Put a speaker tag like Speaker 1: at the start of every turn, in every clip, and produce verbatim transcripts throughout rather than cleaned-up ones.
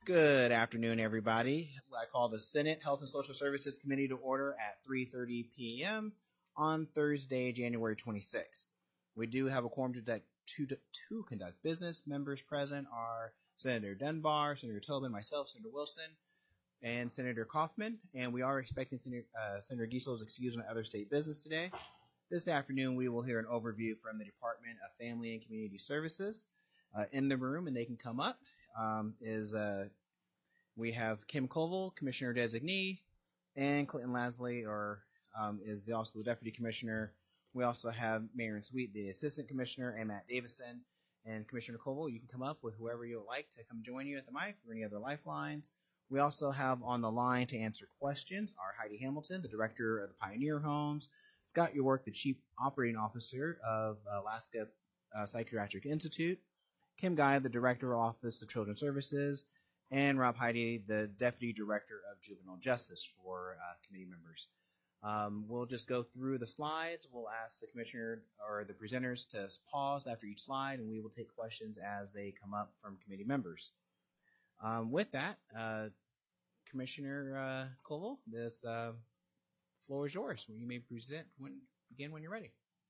Speaker 1: Good afternoon, everybody. I call the Senate Health and Social Services Committee to order at three thirty p m on Thursday, January twenty-sixth. We do have a quorum to, to, to conduct business. Members present are Senator Dunbar, Senator Tobin, myself, Senator Wilson, and Senator Kaufman. And we are expecting Senator, uh, Senator Giesel's excuse on other state business today. This afternoon, we will hear an overview from the Department of Family and Community Services. Uh, in the room, and they can come up, um, is uh, we have Kim Koval, Commissioner Designee, and Clinton Lasley, or um, is the, also the Deputy Commissioner. We also have Marion Sweet, the Assistant Commissioner, and Matt Davison. And Commissioner Koval, you can come up with whoever you would like to come join you at the mic or any other lifelines. We also have on the line to answer questions are Heidi Hamilton, the Director of the Pioneer Homes, Scott York, the Chief Operating Officer of Alaska uh, Psychiatric Institute, Kim Guy, the Director of Office of Children's Services, and Rob Heidi, the Deputy Director of Juvenile Justice for uh, committee members. Um, we'll just go through the slides. We'll ask the commissioner or the presenters to pause after each slide, and we will take questions as they come up from committee members. Um, with that, uh, Commissioner uh, Koval, this uh, floor is yours. You may present when, begin when you're ready.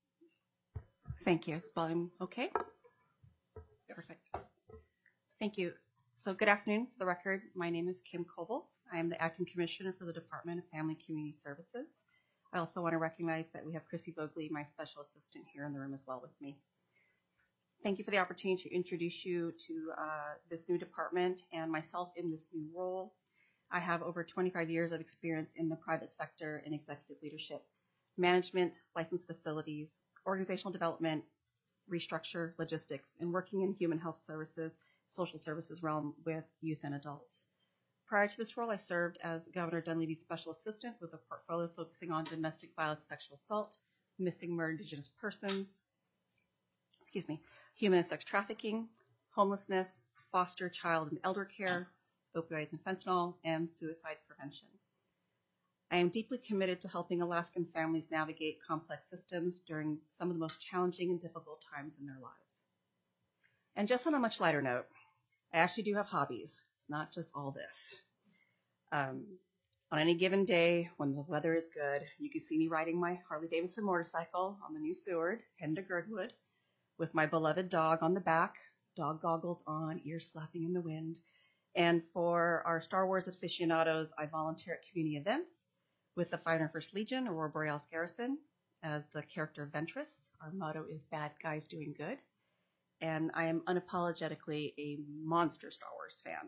Speaker 2: Thank you. Is volume okay? Perfect. Thank you. So good afternoon. For the record, my name is Kim Koval. I am the Acting Commissioner for the Department of Family and Community Services. I also want to recognize that we have Chrissy Bogley, my Special Assistant, here in the room as well with me. Thank you for the opportunity to introduce you to uh, this new department and myself in this new role. I have over twenty-five years of experience in the private sector in executive leadership, management, licensed facilities, organizational development, restructure, logistics, and working in human health services, social services realm with youth and adults. Prior to this role, I served as Governor Dunleavy's Special Assistant with a portfolio focusing on domestic violence, sexual assault, missing murdered Indigenous persons, excuse me, human and sex trafficking, homelessness, foster, child, and elder care, opioids and fentanyl, and suicide prevention. I am deeply committed to helping Alaskan families navigate complex systems during some of the most challenging and difficult times in their lives. And just on a much lighter note, I actually do have hobbies. It's not just all this. Um, on any given day, when the weather is good, you can see me riding my Harley-Davidson motorcycle on the new Seward, heading to Girdwood, with my beloved dog on the back, dog goggles on, ears flapping in the wind. And for our Star Wars aficionados, I volunteer at community events with the five hundred first Legion, Aurora Borealis Garrison, as the character Ventress. Our motto is bad guys doing good. And I am unapologetically a monster Star Wars fan.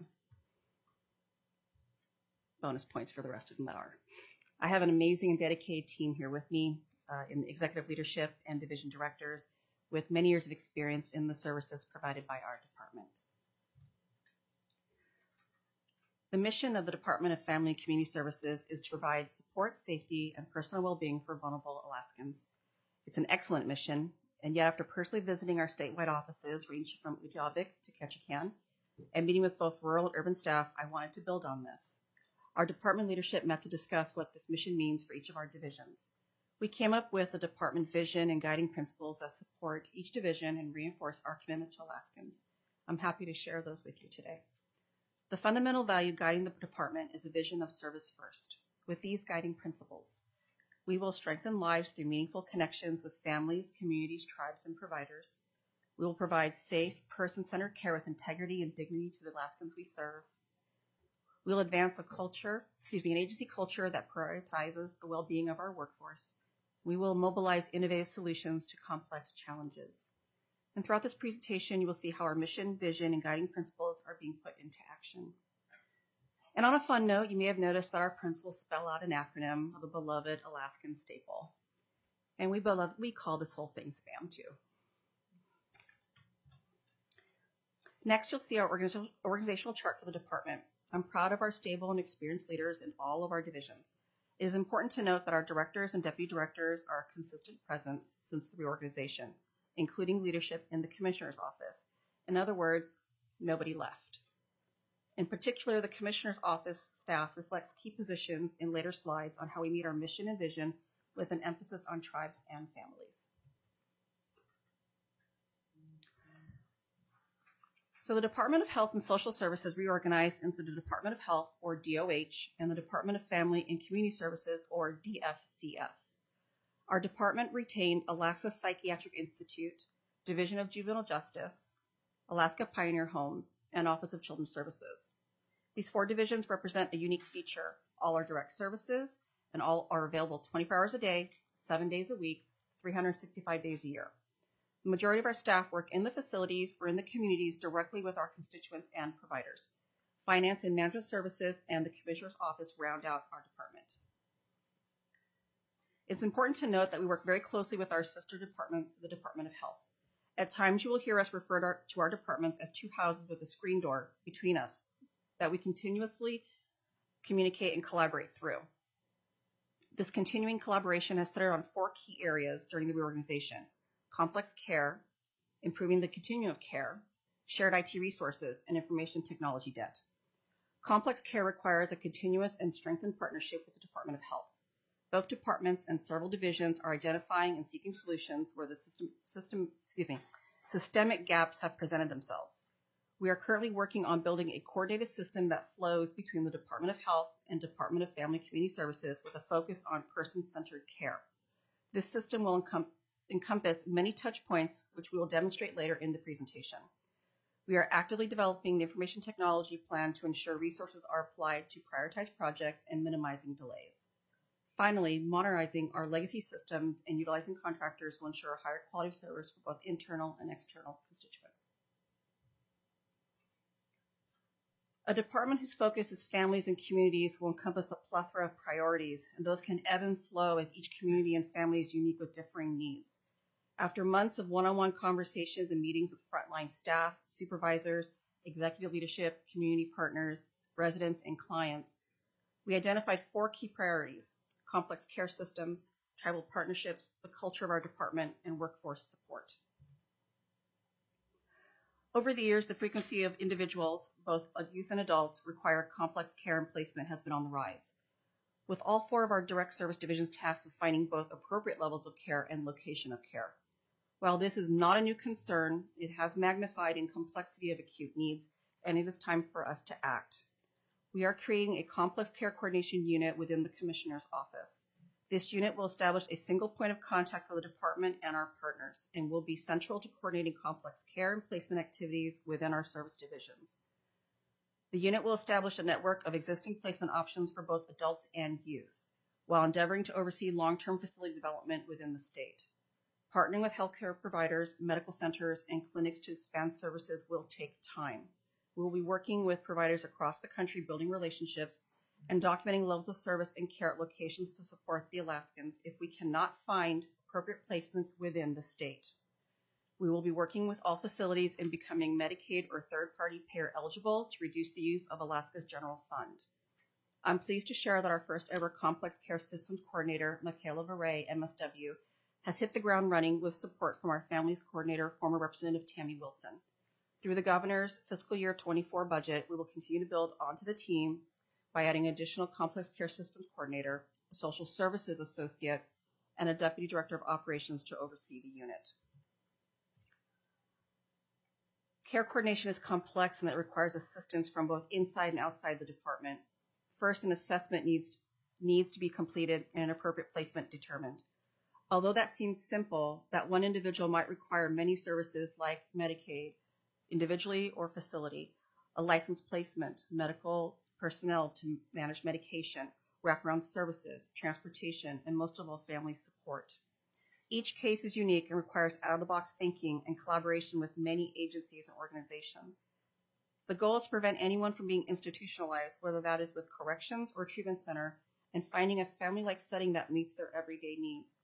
Speaker 2: Bonus points for the rest of them that are. I have an amazing and dedicated team here with me uh, in executive leadership and division directors with many years of experience in the services provided by our department. The mission of the Department of Family and Community Services is to provide support, safety, and personal well-being for vulnerable Alaskans. It's an excellent mission, and yet after personally visiting our statewide offices, ranging from Utqiagvik to Ketchikan, and meeting with both rural and urban staff, I wanted to build on this. Our department leadership met to discuss what this mission means for each of our divisions. We came up with a department vision and guiding principles that support each division and reinforce our commitment to Alaskans. I'm happy to share those with you today. The fundamental value guiding the department is a vision of service first. With these guiding principles, we will strengthen lives through meaningful connections with families, communities, tribes, and providers. We will provide safe, person-centered care with integrity and dignity to the Alaskans we serve. We will advance a culture, excuse me, an agency culture that prioritizes the well-being of our workforce. We will mobilize innovative solutions to complex challenges. And throughout this presentation, you will see how our mission, vision, and guiding principles are being put into action. And on a fun note, you may have noticed that our principles spell out an acronym of a beloved Alaskan staple. And we, beloved, we call this whole thing SPAM too. Next, you'll see our organizational, organizational chart for the department. I'm proud of our stable and experienced leaders in all of our divisions. It is important to note that our directors and deputy directors are a consistent presence since the reorganization, including leadership in the Commissioner's office. In other words, nobody left. In particular, the Commissioner's office staff reflects key positions in later slides on how we meet our mission and vision with an emphasis on tribes and families. So the Department of Health and Social Services reorganized into the Department of Health, or D O H, and the Department of Family and Community Services, or D F C S. Our department retained Alaska Psychiatric Institute, Division of Juvenile Justice, Alaska Pioneer Homes, and Office of Children's Services. These four divisions represent a unique feature. All are direct services, and all are available twenty-four hours a day, seven days a week, three hundred sixty-five days a year. The majority of our staff work in the facilities or in the communities directly with our constituents and providers. Finance and Management Services and the Commissioner's Office round out our department. It's important to note that we work very closely with our sister department, the Department of Health. At times, you will hear us refer to our, to our departments as two houses with a screen door between us that we continuously communicate and collaborate through. This continuing collaboration has centered on four key areas during the reorganization: complex care, improving the continuum of care, shared I T resources, and information technology debt. Complex care requires a continuous and strengthened partnership with the Department of Health. Both departments and several divisions are identifying and seeking solutions where the system, system, excuse me, systemic gaps have presented themselves. We are currently working on building a coordinated system that flows between the Department of Health and Department of Family and Community Services with a focus on person-centered care. This system will encom- encompass many touch points, which we will demonstrate later in the presentation. We are actively developing the information technology plan to ensure resources are applied to prioritize projects and minimizing delays. Finally, modernizing our legacy systems and utilizing contractors will ensure a higher quality of service for both internal and external constituents. A department whose focus is families and communities will encompass a plethora of priorities, and those can ebb and flow as each community and family is unique with differing needs. After months of one-on-one conversations and meetings with frontline staff, supervisors, executive leadership, community partners, residents, and clients, we identified four key priorities: complex care systems, tribal partnerships, the culture of our department, and workforce support. Over the years, the frequency of individuals, both youth and adults, require complex care and placement has been on the rise. With all four of our direct service divisions tasked with finding both appropriate levels of care and location of care. While this is not a new concern, it has magnified in complexity of acute needs, and it is time for us to act. We are creating a complex care coordination unit within the Commissioner's Office. This unit will establish a single point of contact for the department and our partners, and will be central to coordinating complex care and placement activities within our service divisions. The unit will establish a network of existing placement options for both adults and youth, while endeavoring to oversee long-term facility development within the state. Partnering with healthcare providers, medical centers, and clinics to expand services will take time. We will be working with providers across the country, building relationships and documenting levels of service and care at locations to support the Alaskans if we cannot find appropriate placements within the state. We will be working with all facilities in becoming Medicaid or third-party payer eligible to reduce the use of Alaska's general fund. I'm pleased to share that our first ever complex care systems coordinator, Michaela Varay, M S W, has hit the ground running with support from our families coordinator, former Representative Tammy Wilson. Through the governor's fiscal year twenty-four budget, we will continue to build onto the team by adding additional complex care systems coordinator, a social services associate, and a deputy director of operations to oversee the unit. Care coordination is complex and it requires assistance from both inside and outside the department. First, an assessment needs, needs to be completed and an appropriate placement determined. Although that seems simple, that one individual might require many services like Medicaid, individually or facility, a licensed placement, medical personnel to manage medication, wraparound services, transportation, and most of all, family support. Each case is unique and requires out-of-the-box thinking and collaboration with many agencies and organizations. The goal is to prevent anyone from being institutionalized, whether that is with corrections or treatment center, and finding a family-like setting that meets their everyday needs.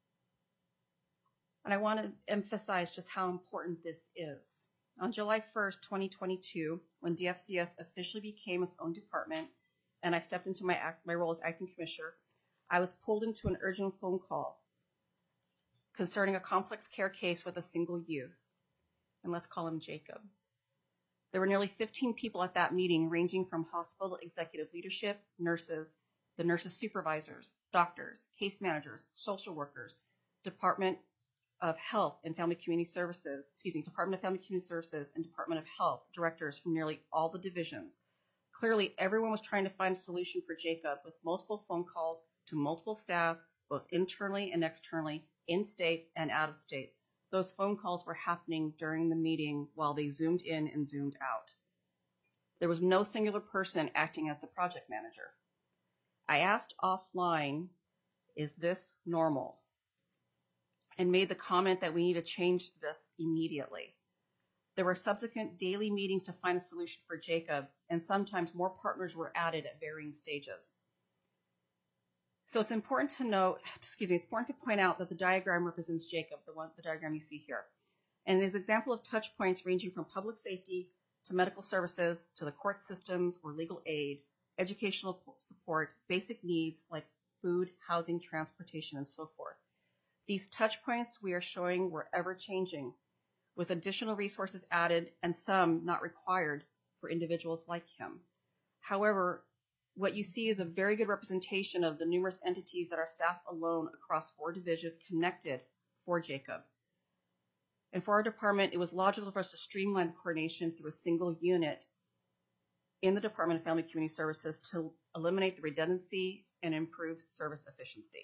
Speaker 2: And I want to emphasize just how important this is. On July first, twenty twenty-two, when D F C S officially became its own department, and I stepped into my, act, my role as acting commissioner, I was pulled into an urgent phone call concerning a complex care case with a single youth. And let's call him Jacob. There were nearly fifteen people at that meeting, ranging from hospital executive leadership, nurses, the nurses supervisors, doctors, case managers, social workers, department of Health and Family Community Services, excuse me, Department of Family Community Services and Department of Health directors from nearly all the divisions. Clearly, everyone was trying to find a solution for Jacob with multiple phone calls to multiple staff, both internally and externally, in-state and out-of-state. Those phone calls were happening during the meeting while they zoomed in and zoomed out. There was no singular person acting as the project manager. I asked offline, is this normal? And made the comment that we need to change this immediately. There were subsequent daily meetings to find a solution for Jacob, and sometimes more partners were added at varying stages. So it's important to note, excuse me, it's important to point out that the diagram represents Jacob, the one, the diagram you see here. And it is an example of touch points ranging from public safety to medical services to the court systems or legal aid, educational support, basic needs like food, housing, transportation, and so forth. These touch points we are showing were ever changing, with additional resources added and some not required for individuals like him. However, what you see is a very good representation of the numerous entities that our staff alone across four divisions connected for Jacob. And for our department, it was logical for us to streamline coordination through a single unit in the Department of Family Community Services to eliminate the redundancy and improve service efficiency.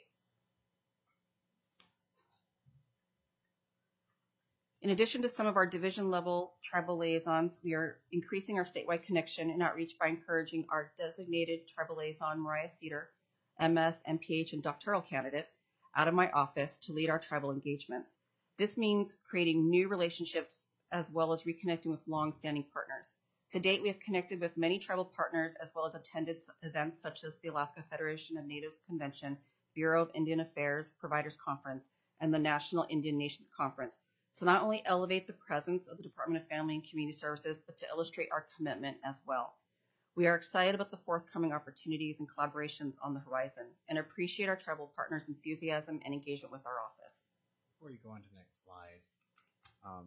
Speaker 2: In addition to some of our division-level tribal liaisons, we are increasing our statewide connection and outreach by encouraging our designated tribal liaison, Mariah Cedar, M S, M P H, and doctoral candidate, out of my office to lead our tribal engagements. This means creating new relationships as well as reconnecting with long-standing partners. To date, we have connected with many tribal partners as well as attended events such as the Alaska Federation of Natives Convention, Bureau of Indian Affairs Providers Conference, and the National Indian Nations Conference, to not only elevate the presence of the Department of Family and Community Services, but to illustrate our commitment as well. We are excited about the forthcoming opportunities and collaborations on the horizon and appreciate our tribal partners' enthusiasm and engagement with our office.
Speaker 1: Before you go on to the next slide, um,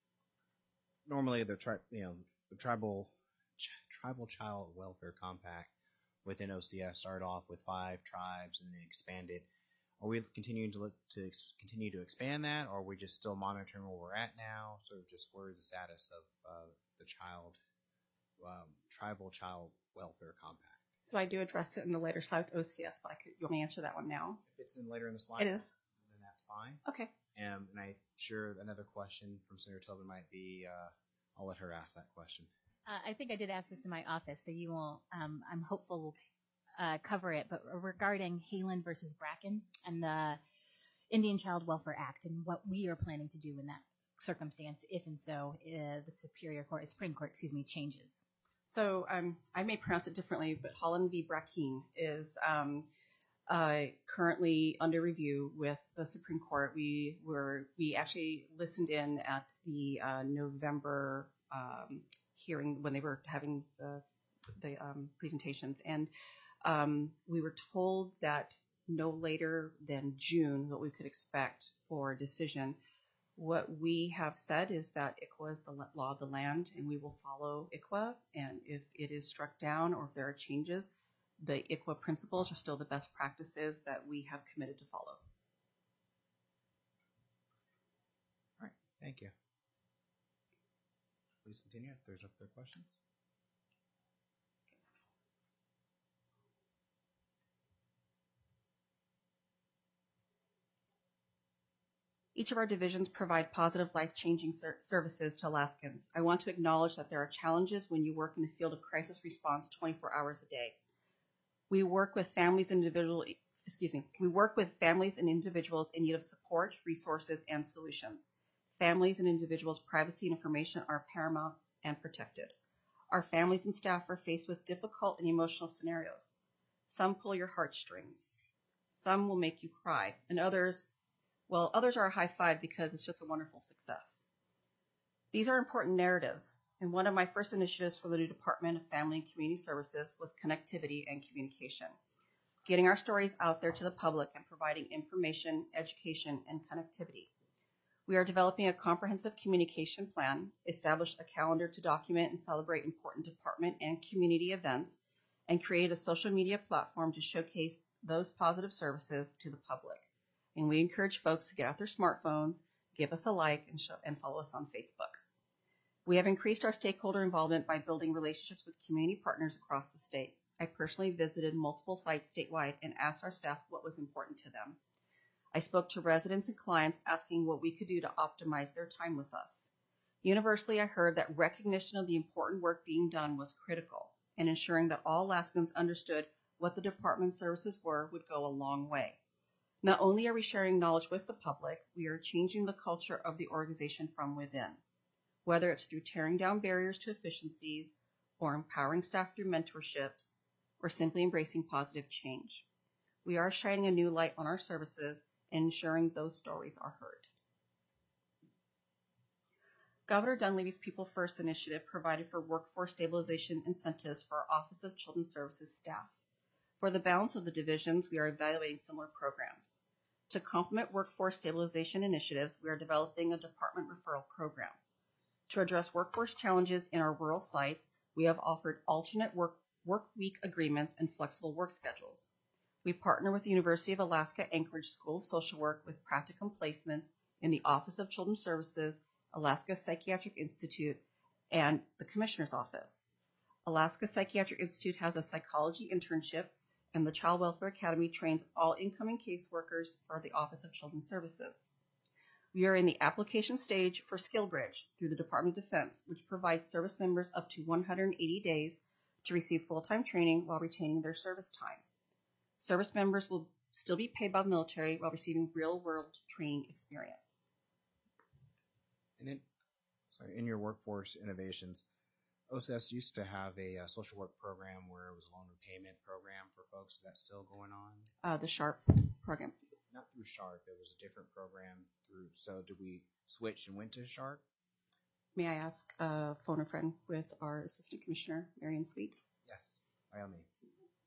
Speaker 1: normally the tri you know the tribal ch tribal child welfare compact within O C S started off with five tribes and then expanded. Are we continuing to look to ex continue to expand that, or are we just still monitoring where we're at now? So just where is the status of uh, the child um, tribal child welfare compact?
Speaker 2: So I do address it in the later slide with O C S, but I could, you want me to answer that one now?
Speaker 1: If it's in later in the slide,
Speaker 2: it is.
Speaker 1: Then that's fine.
Speaker 2: Okay.
Speaker 1: Um, and I'm sure another question from Senator Tobin might be, uh, I'll let her ask that question.
Speaker 3: Uh, I think I did ask this in my office, so you will, um, I'm hopeful we'll uh, cover it, but regarding Halen versus Bracken and the Indian Child Welfare Act and what we are planning to do in that circumstance, if and so uh, the Superior Court, Supreme Court, excuse me, changes.
Speaker 2: So um, I may pronounce it differently, but Holland v. Bracken is um, Uh, currently under review with the Supreme Court. We were we actually listened in at the uh, November um, hearing when they were having the, the um, presentations, and um, we were told that no later than June what we could expect for a decision. What we have said is that I C W A is the law of the land, and we will follow I C W A, and if it is struck down or if there are changes, the I C W A principles are still the best practices that we have committed to follow.
Speaker 1: All right, thank you. Please continue if there's no further questions.
Speaker 2: Each of our divisions provide positive, life-changing ser services to Alaskans. I want to acknowledge that there are challenges when you work in the field of crisis response twenty-four hours a day. We work with families and individuals, excuse me, we work with families and individuals in need of support, resources, and solutions. Families and individuals' privacy and information are paramount and protected. Our families and staff are faced with difficult and emotional scenarios. Some pull your heartstrings. Some will make you cry, and others, well, others are a high five because it's just a wonderful success. These are important narratives. And one of my first initiatives for the new Department of Family and Community Services was connectivity and communication, getting our stories out there to the public and providing information, education, and connectivity. We are developing a comprehensive communication plan, established a calendar to document and celebrate important department and community events, and create a social media platform to showcase those positive services to the public. And we encourage folks to get out their smartphones give us a like, and, show, and follow us on Facebook. We have increased our stakeholder involvement by building relationships with community partners across the state. I personally visited multiple sites statewide and asked our staff what was important to them. I spoke to residents and clients asking what we could do to optimize their time with us. Universally, I heard that recognition of the important work being done was critical, and ensuring that all Alaskans understood what the department's services were would go a long way. Not only are we sharing knowledge with the public, we are changing the culture of the organization from within. Whether it's through tearing down barriers to efficiencies, or empowering staff through mentorships, or simply embracing positive change. We are shining a new light on our services and ensuring those stories are heard. Governor Dunleavy's People First initiative provided for workforce stabilization incentives for our Office of Children's Services staff. For the balance of the divisions, we are evaluating similar programs. To complement workforce stabilization initiatives, we are developing a department referral program. To address workforce challenges in our rural sites, we have offered alternate work, work week agreements and flexible work schedules. We partner with the University of Alaska Anchorage School of Social Work with practicum placements in the Office of Children's Services, Alaska Psychiatric Institute, and the Commissioner's Office. Alaska Psychiatric Institute has a psychology internship, and the Child Welfare Academy trains all incoming caseworkers for the Office of Children's Services. We are in the application stage for SkillBridge through the Department of Defense, which provides service members up to one hundred eighty days to receive full-time training while retaining their service time. Service members will still be paid by the military while receiving real-world training experience.
Speaker 1: And in, sorry, in your workforce innovations, O C S used to have a uh, social work program where it was a loan repayment program for folks. Is that still going on?
Speaker 2: Uh, the SHARP program.
Speaker 1: Not through SHARP. It was a different program through. So did we switch and went to SHARP?
Speaker 2: May I ask a phone a friend with our Assistant Commissioner, Marion Sweet?
Speaker 1: Yes, by all means.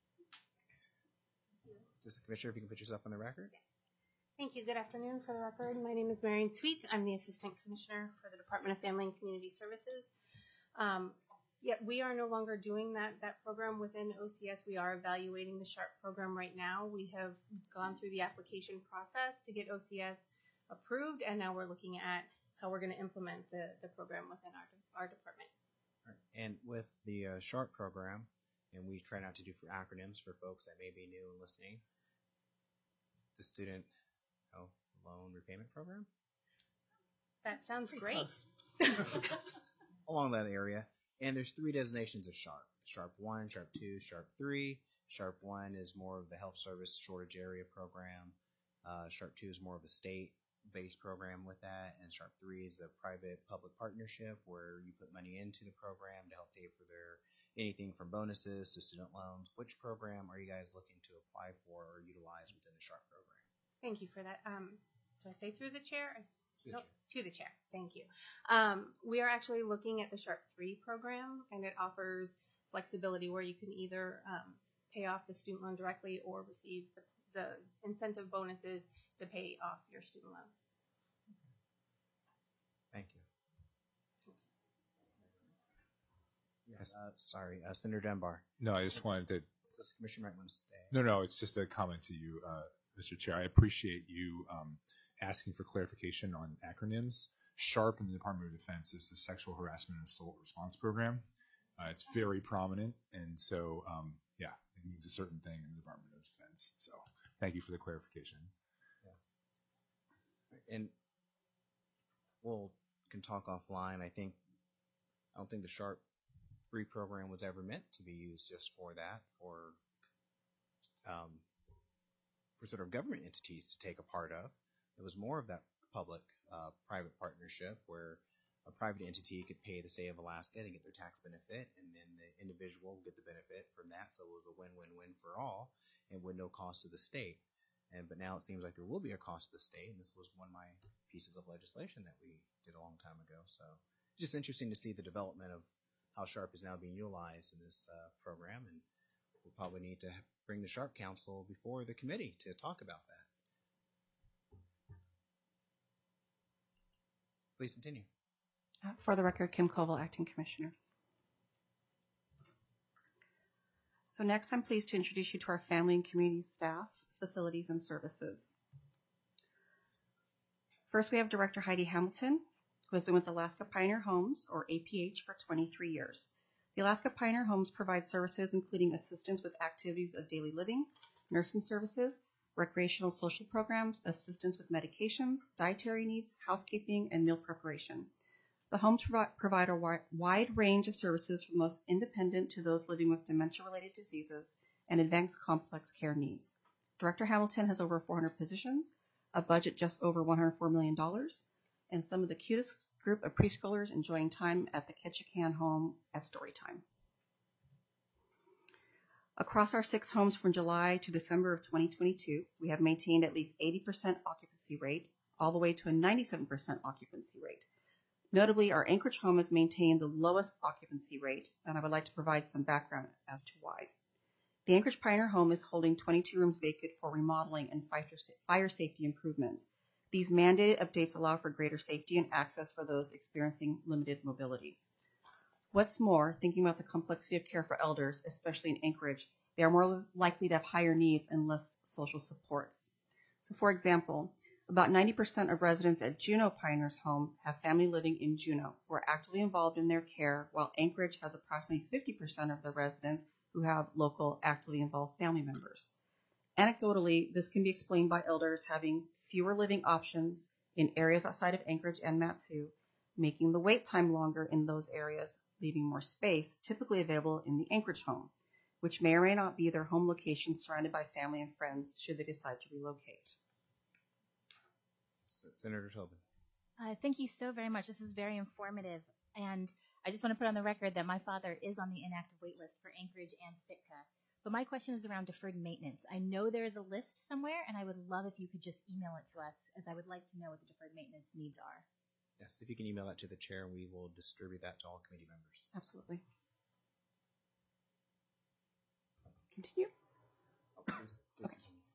Speaker 1: Assistant Commissioner, if you can put yourself on the record.
Speaker 4: Yes. Thank you. Good afternoon. For the record, my name is Marion Sweet. I'm the Assistant Commissioner for the Department of Family and Community Services. Um, yeah, we are no longer doing that, that program within O C S. We are evaluating the SHARP program right now. We have gone through the application process to get O C S approved, and now we're looking at how we're going to implement the, the program within our, our department.
Speaker 1: All right. And with the uh, SHARP program, and we try not to do for acronyms for folks that may be new and listening, the Student Health Loan Repayment Program?
Speaker 4: That sounds great.
Speaker 1: Along that area. And there's three designations of SHARP. SHARP one, SHARP two, SHARP three. SHARP one is more of the health service shortage area program. Uh, SHARP two is more of a state-based program with that. And SHARP three is the private-public partnership where you put money into the program to help pay for their anything from bonuses to student loans. Which program are you guys looking to apply for or utilize within the SHARP program?
Speaker 4: Thank you for that. Um, did I say through the chair?
Speaker 1: To the
Speaker 4: Nope,
Speaker 1: chair.
Speaker 4: to the chair. Thank you. Um, we are actually looking at the SHARP three program, and it offers flexibility where you can either um, pay off the student loan directly or receive the, the incentive bonuses to pay off your student loan.
Speaker 1: Thank you. Yes. Uh, sorry, uh, Senator Dunbar.
Speaker 5: No, I just wanted to.
Speaker 1: The Commissioner might want to stay.
Speaker 5: No, no, it's just a comment to you, uh, Mister Chair. I appreciate you um, asking for clarification on acronyms. SHARP in the Department of Defense is the Sexual Harassment and Assault Response Program. Uh, it's very prominent, and so um, yeah, it means a certain thing in the Department of Defense. So thank you for the clarification.
Speaker 1: Yes. And we'll can talk offline. I think I don't think the SHARP three program was ever meant to be used just for that, for um, for sort of government entities to take a part of. It was more of that public-private uh, partnership where a private entity could pay the state of Alaska to get their tax benefit, and then the individual would get the benefit from that. So it was a win-win-win for all, and with no cost to the state. And but now it seems like there will be a cost to the state, and this was one of my pieces of legislation that we did a long time ago. So it's just interesting to see the development of how SHARP is now being utilized in this uh, program, and we'll probably need to bring the SHARP Council before the committee to talk about that. Please continue.
Speaker 2: Uh, For the record, Kim Koval, Acting Commissioner. So next, I'm pleased to introduce you to our family and community staff, facilities, and services. First, we have Director Heidi Hamilton, who has been with Alaska Pioneer Homes, or A P H, for twenty-three years. The Alaska Pioneer Homes provide services including assistance with activities of daily living, nursing services, recreational social programs, assistance with medications, dietary needs, housekeeping, and meal preparation. The homes provi- provide a wi- wide range of services from most independent to those living with dementia-related diseases and advanced complex care needs. Director Hamilton has over four hundred positions, a budget just over one hundred four million dollars, and some of the cutest group of preschoolers enjoying time at the Ketchikan home at story time. Across our six homes from July to December of twenty twenty-two, we have maintained at least eighty percent occupancy rate, all the way to a ninety-seven percent occupancy rate. Notably, our Anchorage home has maintained the lowest occupancy rate, and I would like to provide some background as to why. The Anchorage Pioneer home is holding twenty-two rooms vacant for remodeling and fire safety improvements. These mandated updates allow for greater safety and access for those experiencing limited mobility. What's more, thinking about the complexity of care for elders, especially in Anchorage, they are more likely to have higher needs and less social supports. So, for example, about ninety percent of residents at Juneau Pioneers Home have family living in Juneau who are actively involved in their care, while Anchorage has approximately fifty percent of the residents who have local actively involved family members. Anecdotally, this can be explained by elders having fewer living options in areas outside of Anchorage and Mat-Su, making the wait time longer in those areas, leaving more space typically available in the Anchorage home, which may or may not be their home location surrounded by family and friends should they decide to relocate.
Speaker 1: Senator Tobin.
Speaker 3: Uh, thank you so very much. This is very informative. And I just want to put on the record that my father is on the inactive wait list for Anchorage and Sitka. But my question is around deferred maintenance. I know there is a list somewhere, and I would love if you could just email it to us, as I would like to know what the deferred maintenance needs are.
Speaker 1: Yes, if you can email that to the chair, we will distribute that to all committee members.
Speaker 2: Absolutely. Continue. Okay.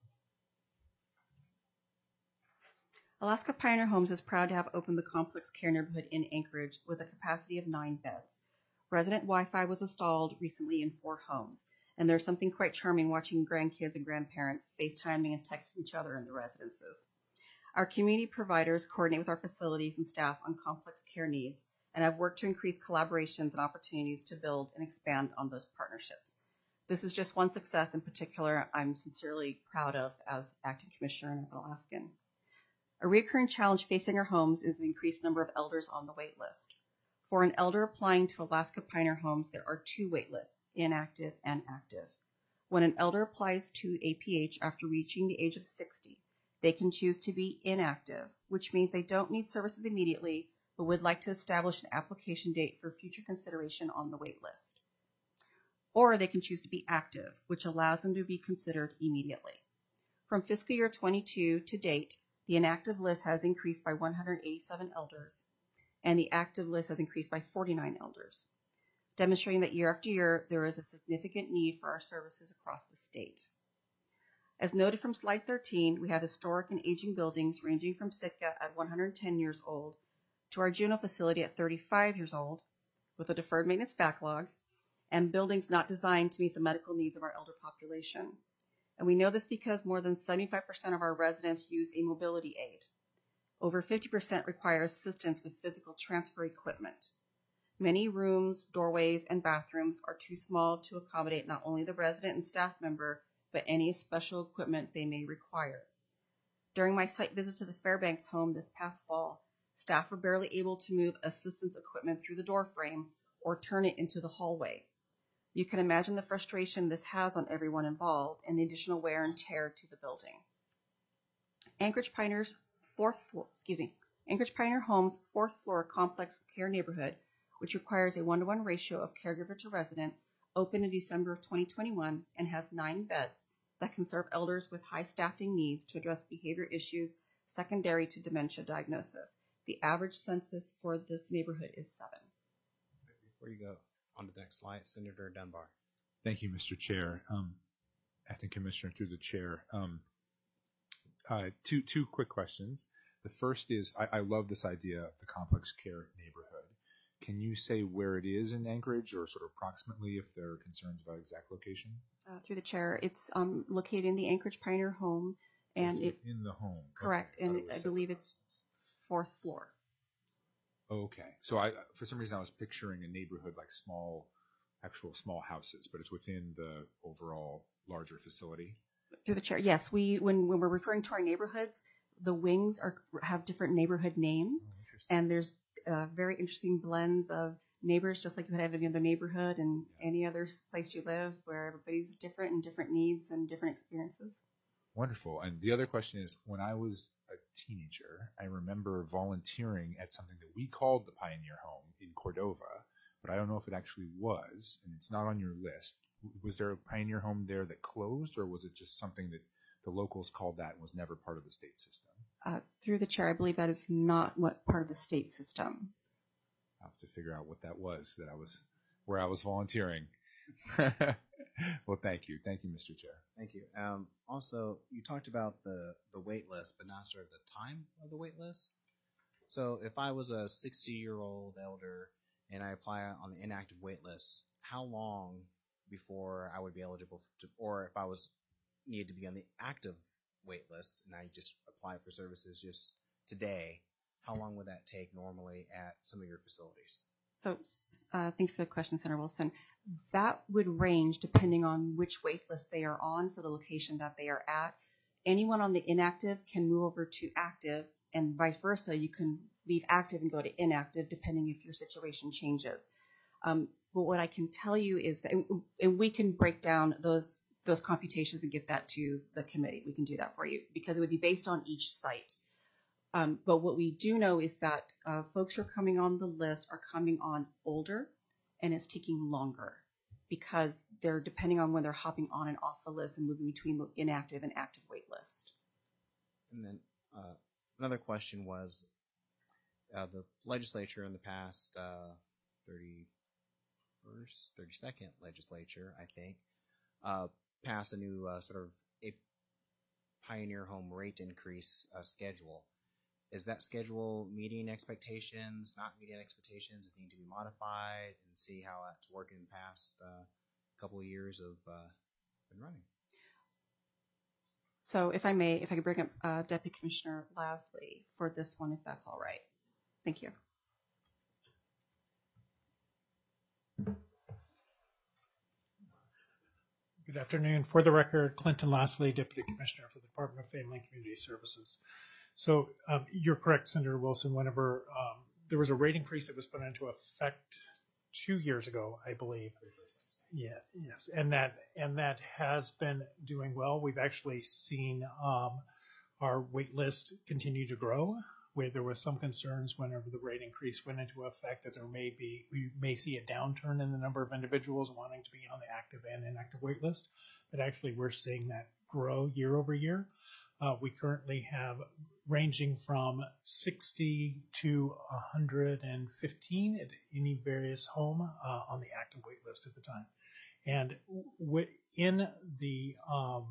Speaker 2: Alaska Pioneer Homes is proud to have opened the complex care neighborhood in Anchorage with a capacity of nine beds. Resident Wi-Fi was installed recently in four homes, and there's something quite charming watching grandkids and grandparents FaceTiming and texting each other in the residences. Our community providers coordinate with our facilities and staff on complex care needs and have worked to increase collaborations and opportunities to build and expand on those partnerships. This is just one success in particular I'm sincerely proud of as acting commissioner and as an Alaskan. A recurring challenge facing our homes is the increased number of elders on the wait list. For an elder applying to Alaska Pioneer Homes, there are two wait lists, inactive and active. When an elder applies to A P H after reaching the age of sixty, they can choose to be inactive, which means they don't need services immediately, but would like to establish an application date for future consideration on the wait list. Or they can choose to be active, which allows them to be considered immediately. From fiscal year twenty-two to date, the inactive list has increased by one hundred eighty-seven elders, and the active list has increased by forty-nine elders, demonstrating that year after year there is a significant need for our services across the state. As noted from slide thirteen, we have historic and aging buildings ranging from Sitka at one hundred ten years old to our Juneau facility at thirty-five years old with a deferred maintenance backlog, and buildings not designed to meet the medical needs of our elder population. And we know this because more than seventy-five percent of our residents use a mobility aid. Over fifty percent require assistance with physical transfer equipment. Many rooms, doorways, and bathrooms are too small to accommodate not only the resident and staff member, but any special equipment they may require. During my site visit to the Fairbanks home this past fall, staff were barely able to move assistance equipment through the door frame or turn it into the hallway. You can imagine the frustration this has on everyone involved and the additional wear and tear to the building. Anchorage Pioneer's fourth floor, excuse me, Anchorage Pioneer Homes' fourth floor complex care neighborhood, which requires a one-to-one ratio of caregiver to resident, opened in December of twenty twenty-one and has nine beds that can serve elders with high staffing needs to address behavior issues secondary to dementia diagnosis. The average census for this neighborhood is seven.
Speaker 1: Before you go on to the next slide, Senator Dunbar.
Speaker 5: Thank you, Mister Chair. Um, Acting Commissioner through the chair. Um, uh, two two quick questions. The first is, I, I love this idea of the complex care neighborhood. Can you say where it is in Anchorage, or sort of approximately if there are concerns about exact location?
Speaker 2: Uh, through the chair, it's um, located in the Anchorage Pioneer home, and
Speaker 5: It's
Speaker 2: it's
Speaker 5: in the home.
Speaker 2: correct,
Speaker 5: Okay.
Speaker 2: and
Speaker 5: I thought it was
Speaker 2: I
Speaker 5: separate
Speaker 2: believe it's
Speaker 5: process.
Speaker 2: fourth floor.
Speaker 5: Okay. So I, for some reason, I was picturing a neighborhood like small, actual small houses, but it's within the overall larger facility.
Speaker 2: Through the chair, yes. We when when we're referring to our neighborhoods, the wings are have different neighborhood names,
Speaker 5: Oh, interesting.
Speaker 2: and there's uh, very interesting blends of neighbors, just like you would have any other neighborhood and any other place you live, where everybody's different and different needs and different experiences.
Speaker 5: Wonderful. And the other question is, when I was a teenager, I remember volunteering at something that we called the Pioneer Home in Cordova, but I don't know if it actually was, and it's not on your list. Was there a Pioneer Home there that closed, or was it just something that the locals called that and was never part of the state system?
Speaker 2: Uh, through the chair, I believe that is not what part of the state system.
Speaker 5: I'll have to figure out what that was that I was where I was volunteering. Well, thank you. Thank you, Mister Chair.
Speaker 1: Thank you. Um, also, you talked about the, the wait list, but not sort of the time of the wait list. So if I was a sixty-year-old elder and I apply on the inactive wait list, how long before I would be eligible to, or if I was needed to be on the active wait list and I just apply for services just today, how long would that take normally at some of your facilities?
Speaker 2: So uh, thank you for the question, Senator Wilson. That would range depending on which wait list they are on for the location that they are at. Anyone on the inactive can move over to active, and vice versa. You can leave active and go to inactive depending if your situation changes. Um, but what I can tell you is that, and we can break down those those computations and get that to the committee. We can do that for you because it would be based on each site. Um, but what we do know is that uh, folks who are coming on the list are coming on older, and it's taking longer because they're depending on when they're hopping on and off the list and moving between the inactive and active wait list.
Speaker 1: And then uh, another question was uh, the legislature in the past uh, thirty-first, thirty-second legislature, I think, uh, passed a new uh, sort of a Pioneer Home rate increase uh, schedule. Is that schedule meeting expectations, not meeting expectations? Does it need to be modified and see how that's working in the past uh, couple of years of uh, been running?
Speaker 2: So if I may, if I could bring up uh, Deputy Commissioner Lasley for this one, if that's all right. Thank you.
Speaker 6: Good afternoon. For the record, Clinton Lasley, Deputy Commissioner for the Department of Family and Community Services. So um, you're correct, Senator Wilson. Whenever um, there was a rate increase that was put into effect two years ago, I believe. Yeah, yes, and that and that has been doing well. We've actually seen um, our wait list continue to grow. Where there was some concerns whenever the rate increase went into effect that there may be we may see a downturn in the number of individuals wanting to be on the active and inactive wait list, but actually we're seeing that grow year over year. Uh, we currently have ranging from sixty to one hundred fifteen at any various home uh, on the active wait list at the time. And w- in the um,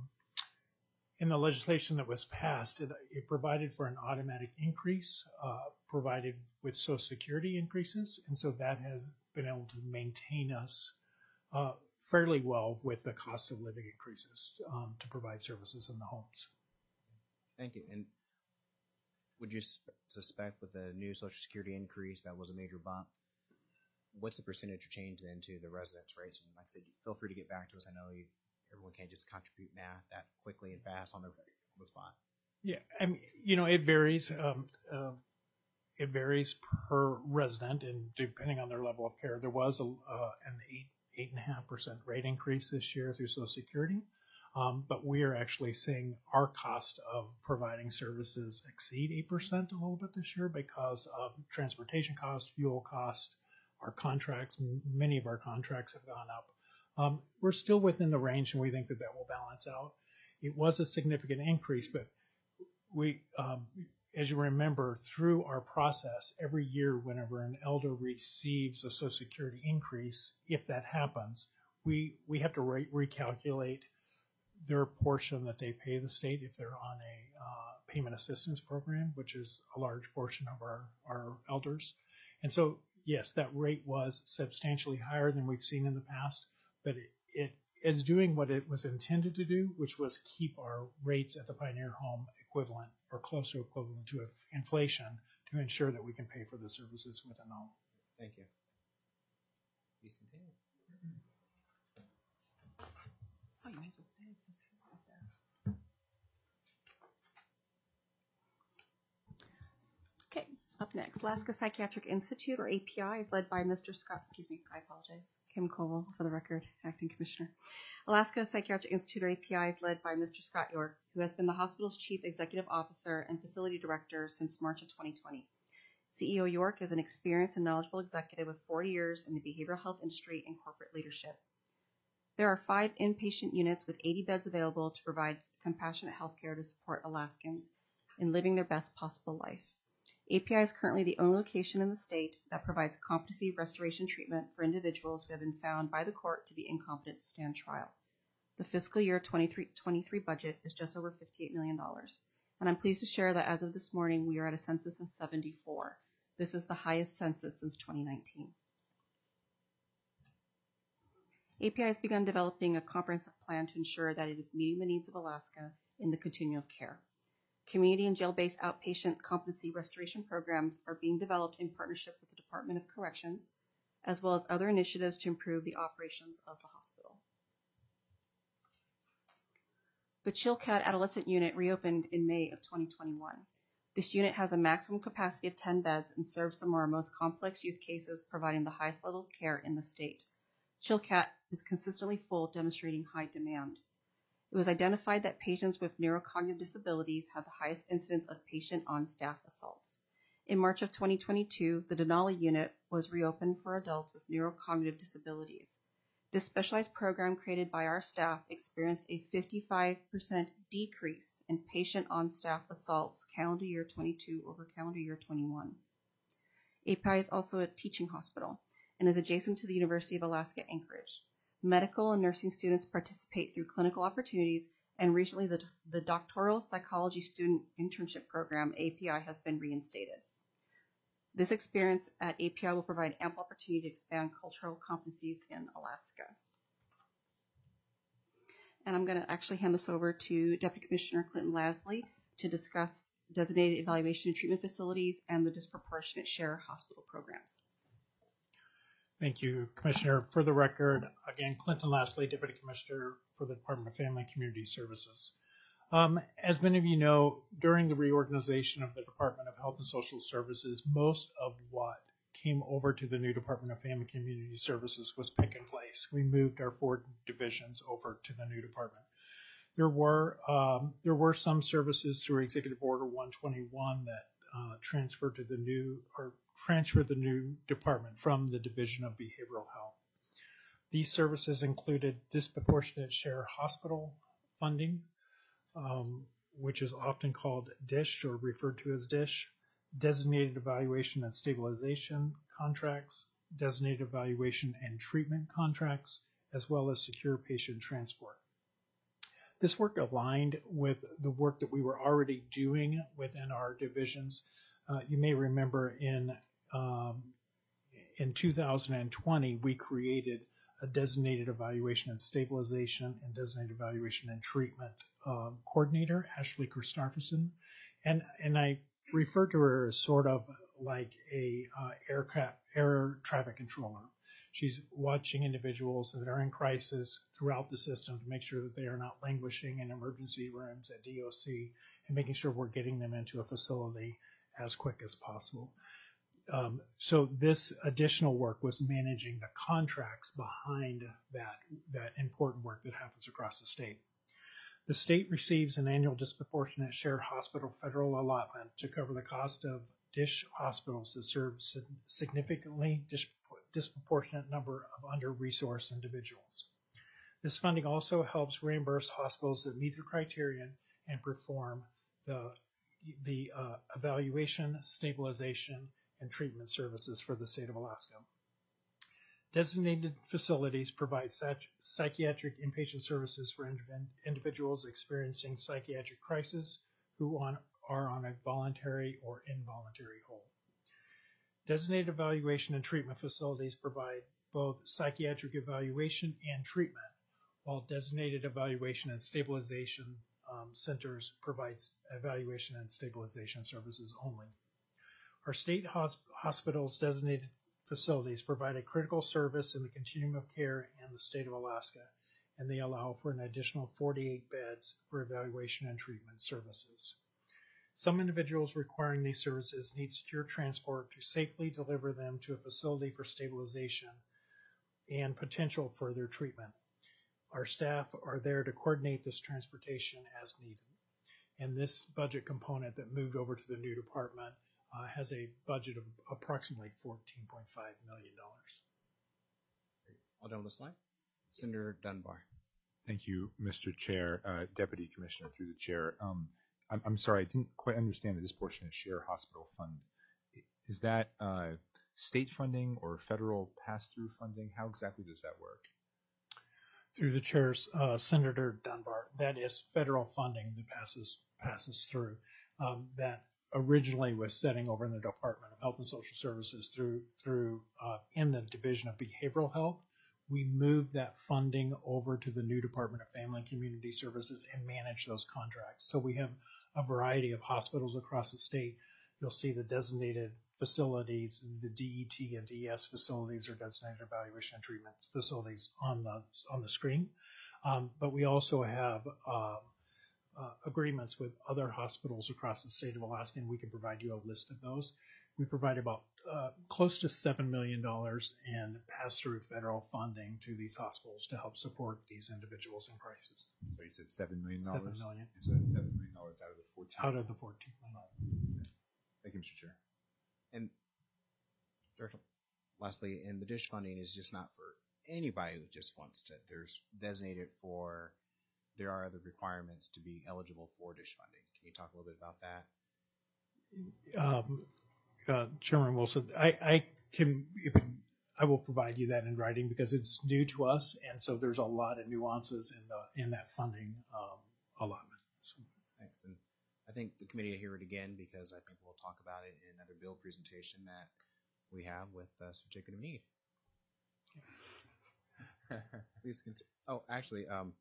Speaker 6: in the legislation that was passed, it, it provided for an automatic increase, uh, provided with Social Security increases, and so that has been able to maintain us uh, fairly well with the cost of living increases um, to provide services in the homes.
Speaker 1: Thank you. And would you sp- suspect with the new Social Security increase that was a major bump? What's the percentage change then to the residents' rates? And like I said, feel free to get back to us. I know you, everyone can't just contribute math that quickly and fast on the, on the spot.
Speaker 6: Yeah, I mean, you know, it varies. Um, uh, it varies per resident, and depending on their level of care. There was a, uh, an eight eight and a half percent rate increase this year through Social Security. Um, but we are actually seeing our cost of providing services exceed eight percent a little bit this year because of transportation cost, fuel cost, our contracts. Many of our contracts have gone up. Um, we're still within the range, and we think that that will balance out. It was a significant increase, but we, um, as you remember, through our process, every year whenever an elder receives a Social Security increase, if that happens, we, we have to re- recalculate their portion that they pay the state if they're on a uh, payment assistance program, which is a large portion of our, our elders. And so, yes, that rate was substantially higher than we've seen in the past, but it, it is doing what it was intended to do, which was keep our rates at the Pioneer Home equivalent or close to equivalent to inflation to ensure that we can pay for the services within the home.
Speaker 1: Thank you. Please continue.
Speaker 2: Oh, you might as well stay. Just up there. Okay, up next, Alaska Psychiatric Institute, or A P I, is led by Mister Scott, excuse me, I apologize, Kim Koval, for the record, Acting Commissioner. Alaska Psychiatric Institute, or A P I, is led by Mister Scott York, who has been the hospital's Chief Executive Officer and Facility Director since March of twenty twenty. C E O York is an experienced and knowledgeable executive with forty years in the behavioral health industry and corporate leadership. There are five inpatient units with eighty beds available to provide compassionate health care to support Alaskans in living their best possible life. A P I is currently the only location in the state that provides competency restoration treatment for individuals who have been found by the court to be incompetent to stand trial. The fiscal year twenty-three twenty-three budget is just over fifty-eight million dollars, and I'm pleased to share that as of this morning, we are at a census of seventy-four. This is the highest census since twenty nineteen. A P I has begun developing a comprehensive plan to ensure that it is meeting the needs of Alaska in the continuum of care. Community and jail-based outpatient competency restoration programs are being developed in partnership with the Department of Corrections, as well as other initiatives to improve the operations of the hospital. The Chilkat Adolescent Unit reopened in May of twenty twenty-one. This unit has a maximum capacity of ten beds and serves some of our most complex youth cases, providing the highest level of care in the state. Chilkat is consistently full, demonstrating high demand. It was identified that patients with neurocognitive disabilities had the highest incidence of patient on-staff assaults. In March of twenty twenty-two, the Denali unit was reopened for adults with neurocognitive disabilities. This specialized program created by our staff experienced a fifty-five percent decrease in patient on-staff assaults calendar year twenty-two over calendar year twenty-one. A P I is also a teaching hospital and is adjacent to the University of Alaska Anchorage. Medical and nursing students participate through clinical opportunities, and recently the, the Doctoral Psychology Student Internship Program, A P I, has been reinstated. This experience at A P I will provide ample opportunity to expand cultural competencies in Alaska. And I'm going to actually hand this over to Deputy Commissioner Clinton Lasley to discuss designated evaluation and treatment facilities and the disproportionate share hospital programs.
Speaker 6: Thank you, Commissioner. For the record, again, Clinton Lasley, Deputy Commissioner for the Department of Family and Community Services. Um, as many of you know, during the reorganization of the Department of Health and Social Services, most of what came over to the new Department of Family and Community Services was pick and place. We moved our four divisions over to the new department. There were um, there were some services through Executive Order one twenty-one that uh, transferred to the new or transferred the new department from the Division of Behavioral Health. These services included disproportionate share hospital funding, um, which is often called DISH or referred to as DISH, designated evaluation and stabilization contracts, designated evaluation and treatment contracts, as well as secure patient transport. This work aligned with the work that we were already doing within our divisions. Uh, you may remember in um, in two thousand twenty, we created a designated evaluation and stabilization and designated evaluation and treatment um, coordinator, Ashley Christopherson, and and I refer to her as sort of like a uh, air, air traffic controller. She's watching individuals that are in crisis throughout the system to make sure that they are not languishing in emergency rooms at D O C and making sure we're getting them into a facility as quick as possible. Um, so this additional work was managing the contracts behind that, that important work that happens across the state. The state receives an annual disproportionate shared hospital federal allotment to cover the cost of DISH hospitals that serve significantly dis disproportionate number of under-resourced individuals. This funding also helps reimburse hospitals that meet the criterion and perform the, the uh, evaluation, stabilization, and treatment services for the state of Alaska. Designated facilities provide psych psychiatric inpatient services for individuals experiencing psychiatric crisis who on, are on a voluntary or involuntary hold. Designated evaluation and treatment facilities provide both psychiatric evaluation and treatment, while designated evaluation and stabilization um, centers provides evaluation and stabilization services only. Our state hosp- hospitals designated facilities provide a critical service in the continuum of care in the state of Alaska, and they allow for an additional forty-eight beds for evaluation and treatment services. Some individuals requiring these services need secure transport to safely deliver them to a facility for stabilization and potential further treatment. Our staff are there to coordinate this transportation as needed. And this budget component that moved over to the new department uh, has a budget of approximately fourteen point five million dollars.
Speaker 1: All done with the slide. Senator Dunbar.
Speaker 5: Thank you, Mister Chair, uh, Deputy Commissioner, through the chair. Um, I'm, I'm sorry, I didn't quite understand that this portion is Share Hospital Fund. Is that uh, state funding or federal pass-through funding? How exactly does that work?
Speaker 6: Through the chairs, uh, Senator Dunbar, that is federal funding that passes passes through. Um, that originally was setting over in the Department of Health and Social Services through through uh, in the Division of Behavioral Health. We moved that funding over to the new Department of Family and Community Services and manage those contracts. So we have a variety of hospitals across the state. You'll see the designated facilities, the D E T and D E S facilities or designated evaluation and treatment facilities on the on the screen. Um, but we also have um, uh, agreements with other hospitals across the state of Alaska, and we can provide you a list of those. We provide about uh, close to seven million dollars in pass-through federal funding to these hospitals to help support these individuals in crisis.
Speaker 5: So you said seven million dollars?
Speaker 6: seven million dollars.
Speaker 5: So that's seven million dollars out of the fourteen.
Speaker 6: Out of the fourteen million dollars.
Speaker 5: Thank you, Mister Chair.
Speaker 1: And Director, lastly, and the dish funding is just not for anybody who just wants to. There's designated for, there are other requirements to be eligible for dish funding. Can you talk a little bit about that?
Speaker 6: Um, uh, Chairman Wilson, I, I can, if it, I will provide you that in writing because it's new to us, and so there's a lot of nuances in the in that funding um, allotment. So.
Speaker 1: Thanks. And I think the committee will hear it again because I think we'll talk about it in another bill presentation that we have with uh, certificate of need. Please continue. Oh, actually, um,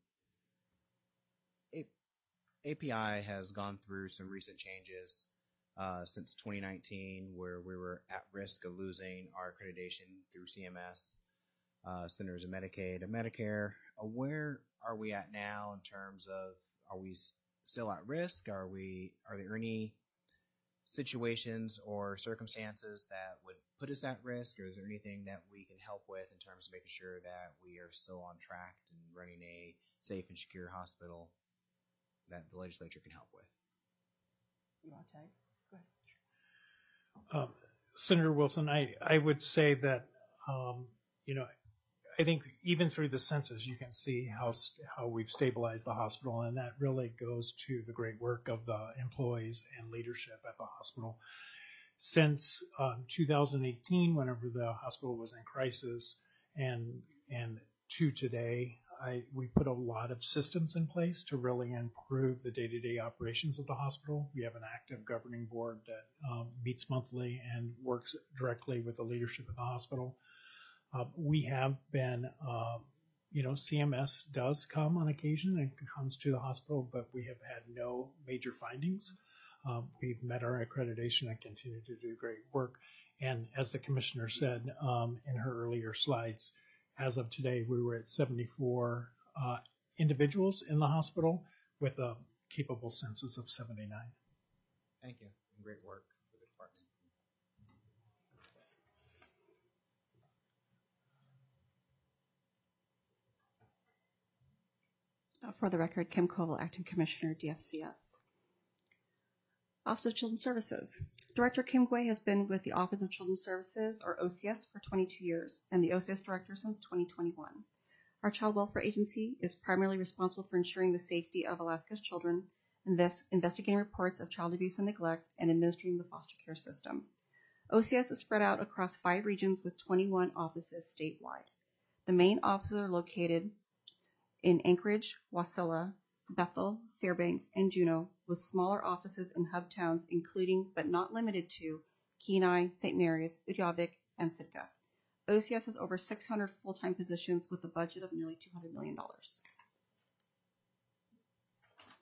Speaker 1: A P I has gone through some recent changes uh, since twenty nineteen, where we were at risk of losing our accreditation through C M S, uh, Centers of Medicaid and Medicare. Uh, where are we at now in terms of, are we still at risk? Are we, are there any situations or circumstances that would put us at risk, or is there anything that we can help with in terms of making sure that we are still on track and running a safe and secure hospital that the legislature can help with?
Speaker 2: You want to tag? Go ahead.
Speaker 6: Um, Senator Wilson, I, I would say that, um, you know, I think even through the census, you can see how how we've stabilized the hospital, and that really goes to the great work of the employees and leadership at the hospital. Since um, two thousand eighteen, whenever the hospital was in crisis, and and to today, I, we put a lot of systems in place to really improve the day-to-day operations of the hospital. We have an active governing board that um, meets monthly and works directly with the leadership of the hospital. Uh, we have been, um, you know, C M S does come on occasion and comes to the hospital, but we have had no major findings. Um, we've met our accreditation and continue to do great work. And as the commissioner said um, in her earlier slides, as of today, we were at seventy-four uh, individuals in the hospital with a capable census of seventy-nine.
Speaker 1: Thank you. Great work for the department.
Speaker 2: For the record, Kim Koval, Acting Commissioner, D F C S. Office of Children's Services. Director Kim Gui has been with the Office of Children's Services, or O C S, for twenty-two years, and the O C S Director since twenty twenty-one. Our Child Welfare Agency is primarily responsible for ensuring the safety of Alaska's children, and thus investigating reports of child abuse and neglect, and administering the foster care system. O C S is spread out across five regions with twenty-one offices statewide. The main offices are located in Anchorage, Wasilla, Bethel, Fairbanks, and Juneau, with smaller offices in hub towns, including but not limited to Kenai, Saint Mary's, Utqiagvik, and Sitka. O C S has over six hundred full-time positions with a budget of nearly two hundred million dollars.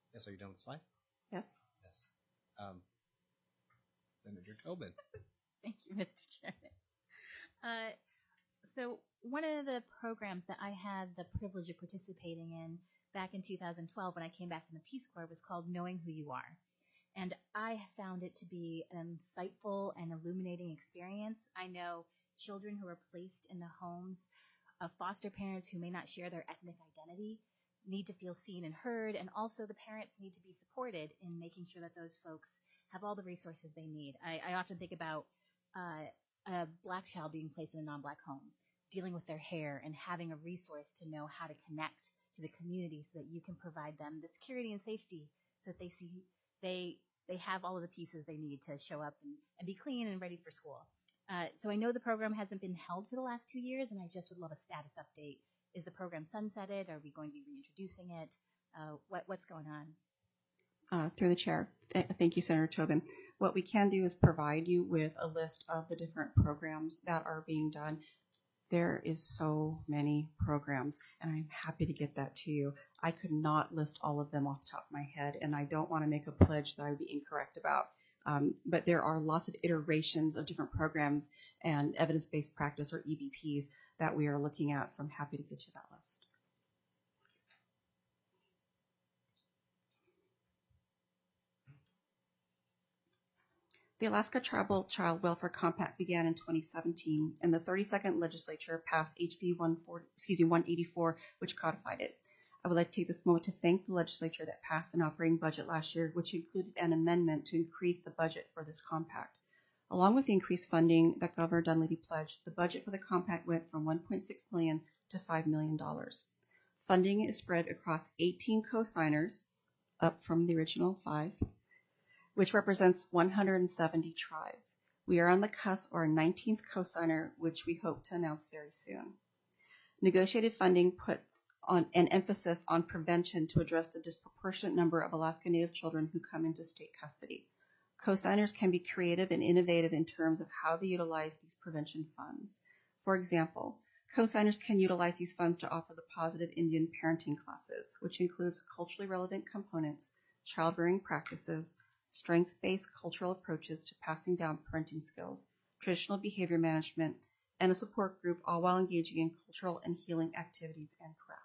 Speaker 1: Yes, are you done with the slide?
Speaker 2: Yes.
Speaker 1: Yes. Um, Senator Tobin.
Speaker 3: Thank you, Mister Chairman. Uh, so one of the programs that I had the privilege of participating in back in two thousand twelve when I came back from the Peace Corps was called Knowing Who You Are. And I found it to be an insightful and illuminating experience. I know children who are placed in the homes of foster parents who may not share their ethnic identity need to feel seen and heard, and also the parents need to be supported in making sure that those folks have all the resources they need. I, I often think about uh, a black child being placed in a non-black home, dealing with their hair and having a resource to know how to connect to the community so that you can provide them the security and safety so that they see they they have all of the pieces they need to show up and, and be clean and ready for school. Uh, so I know the program hasn't been held for the last two years, and I just would love a status update. Is the program sunsetted? Are we going to be reintroducing it? Uh, what, what's going on?
Speaker 2: Uh, through the chair. Th- Thank you, Senator Tobin. What we can do is provide you with a list of the different programs that are being done. There is so many programs, and I'm happy to get that to you. I could not list all of them off the top of my head, and I don't want to make a pledge that I would be incorrect about. Um, but there are lots of iterations of different programs and evidence-based practice, or E B Ps, that we are looking at, so I'm happy to get you that list. The Alaska Tribal Child Welfare Compact began in twenty seventeen, and the thirty-second legislature passed H B one forty, excuse me, one eighty-four, which codified it. I would like to take this moment to thank the legislature that passed an operating budget last year, which included an amendment to increase the budget for this compact. Along with the increased funding that Governor Dunleavy pledged, the budget for the compact went from one point six million dollars to five million dollars. Funding is spread across eighteen co-signers, up from the original five, which represents one hundred seventy tribes. We are on the cusp of our nineteenth co-signer, which we hope to announce very soon. Negotiated funding puts on an emphasis on prevention to address the disproportionate number of Alaska Native children who come into state custody. Co-signers can be creative and innovative in terms of how they utilize these prevention funds. For example, co-signers can utilize these funds to offer the positive Indian parenting classes, which includes culturally relevant components, child-rearing practices, strengths-based cultural approaches to passing down parenting skills, traditional behavior management, and a support group, all while engaging in cultural and healing activities and crafts.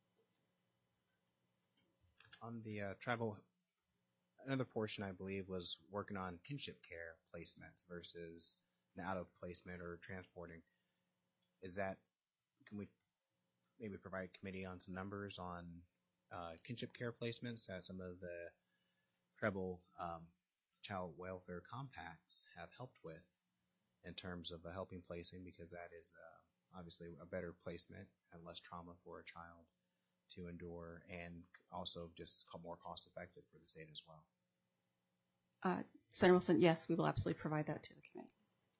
Speaker 1: On the uh, tribal, another portion I believe was working on kinship care placements versus an out of placement or transporting. Is that, can we maybe provide committee on some numbers on uh, kinship care placements that some of the tribal um, child welfare compacts have helped with in terms of a helping placing, because that is uh, obviously a better placement and less trauma for a child to endure, and also just more cost effective for the state as well.
Speaker 2: Uh, Senator Wilson, yes, we will absolutely provide that to the committee.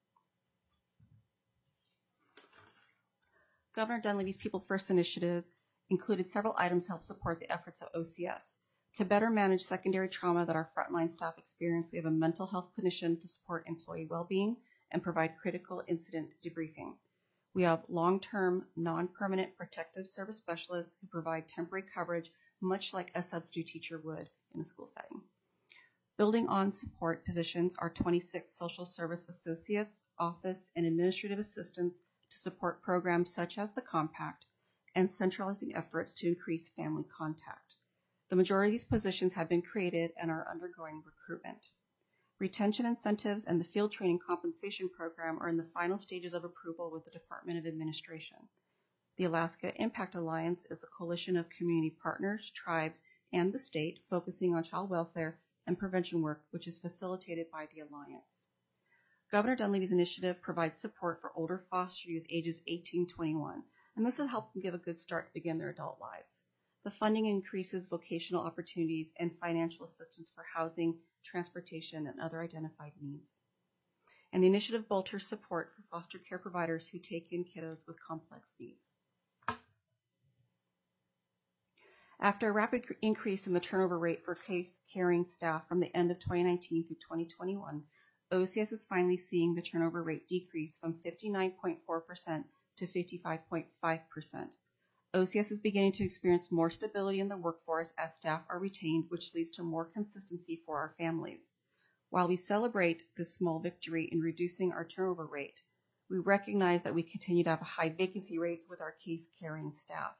Speaker 2: Governor Dunleavy's People First initiative included several items to help support the efforts of O C S. To better manage secondary trauma that our frontline staff experience, we have a mental health clinician to support employee well-being and provide critical incident debriefing. We have long-term, non-permanent protective service specialists who provide temporary coverage, much like a substitute teacher would in a school setting. Building on support positions are twenty-six social service associates, office, and administrative assistants to support programs such as the Compact, and centralizing efforts to increase family contact. The majority of these positions have been created and are undergoing recruitment. Retention incentives and the field training compensation program are in the final stages of approval with the Department of Administration. The Alaska Impact Alliance is a coalition of community partners, tribes, and the state focusing on child welfare and prevention work, which is facilitated by the Alliance. Governor Dunleavy's initiative provides support for older foster youth ages eighteen to twenty-one, and this will help them give a good start to begin their adult lives. The funding increases vocational opportunities and financial assistance for housing, transportation, and other identified needs. And the initiative bolsters support for foster care providers who take in kiddos with complex needs. After a rapid increase in the turnover rate for case carrying staff from the end of twenty nineteen through twenty twenty-one, O C S is finally seeing the turnover rate decrease from fifty-nine point four percent to fifty-five point five percent. O C S is beginning to experience more stability in the workforce as staff are retained, which leads to more consistency for our families. While we celebrate this small victory in reducing our turnover rate, we recognize that we continue to have high vacancy rates with our case-carrying staff.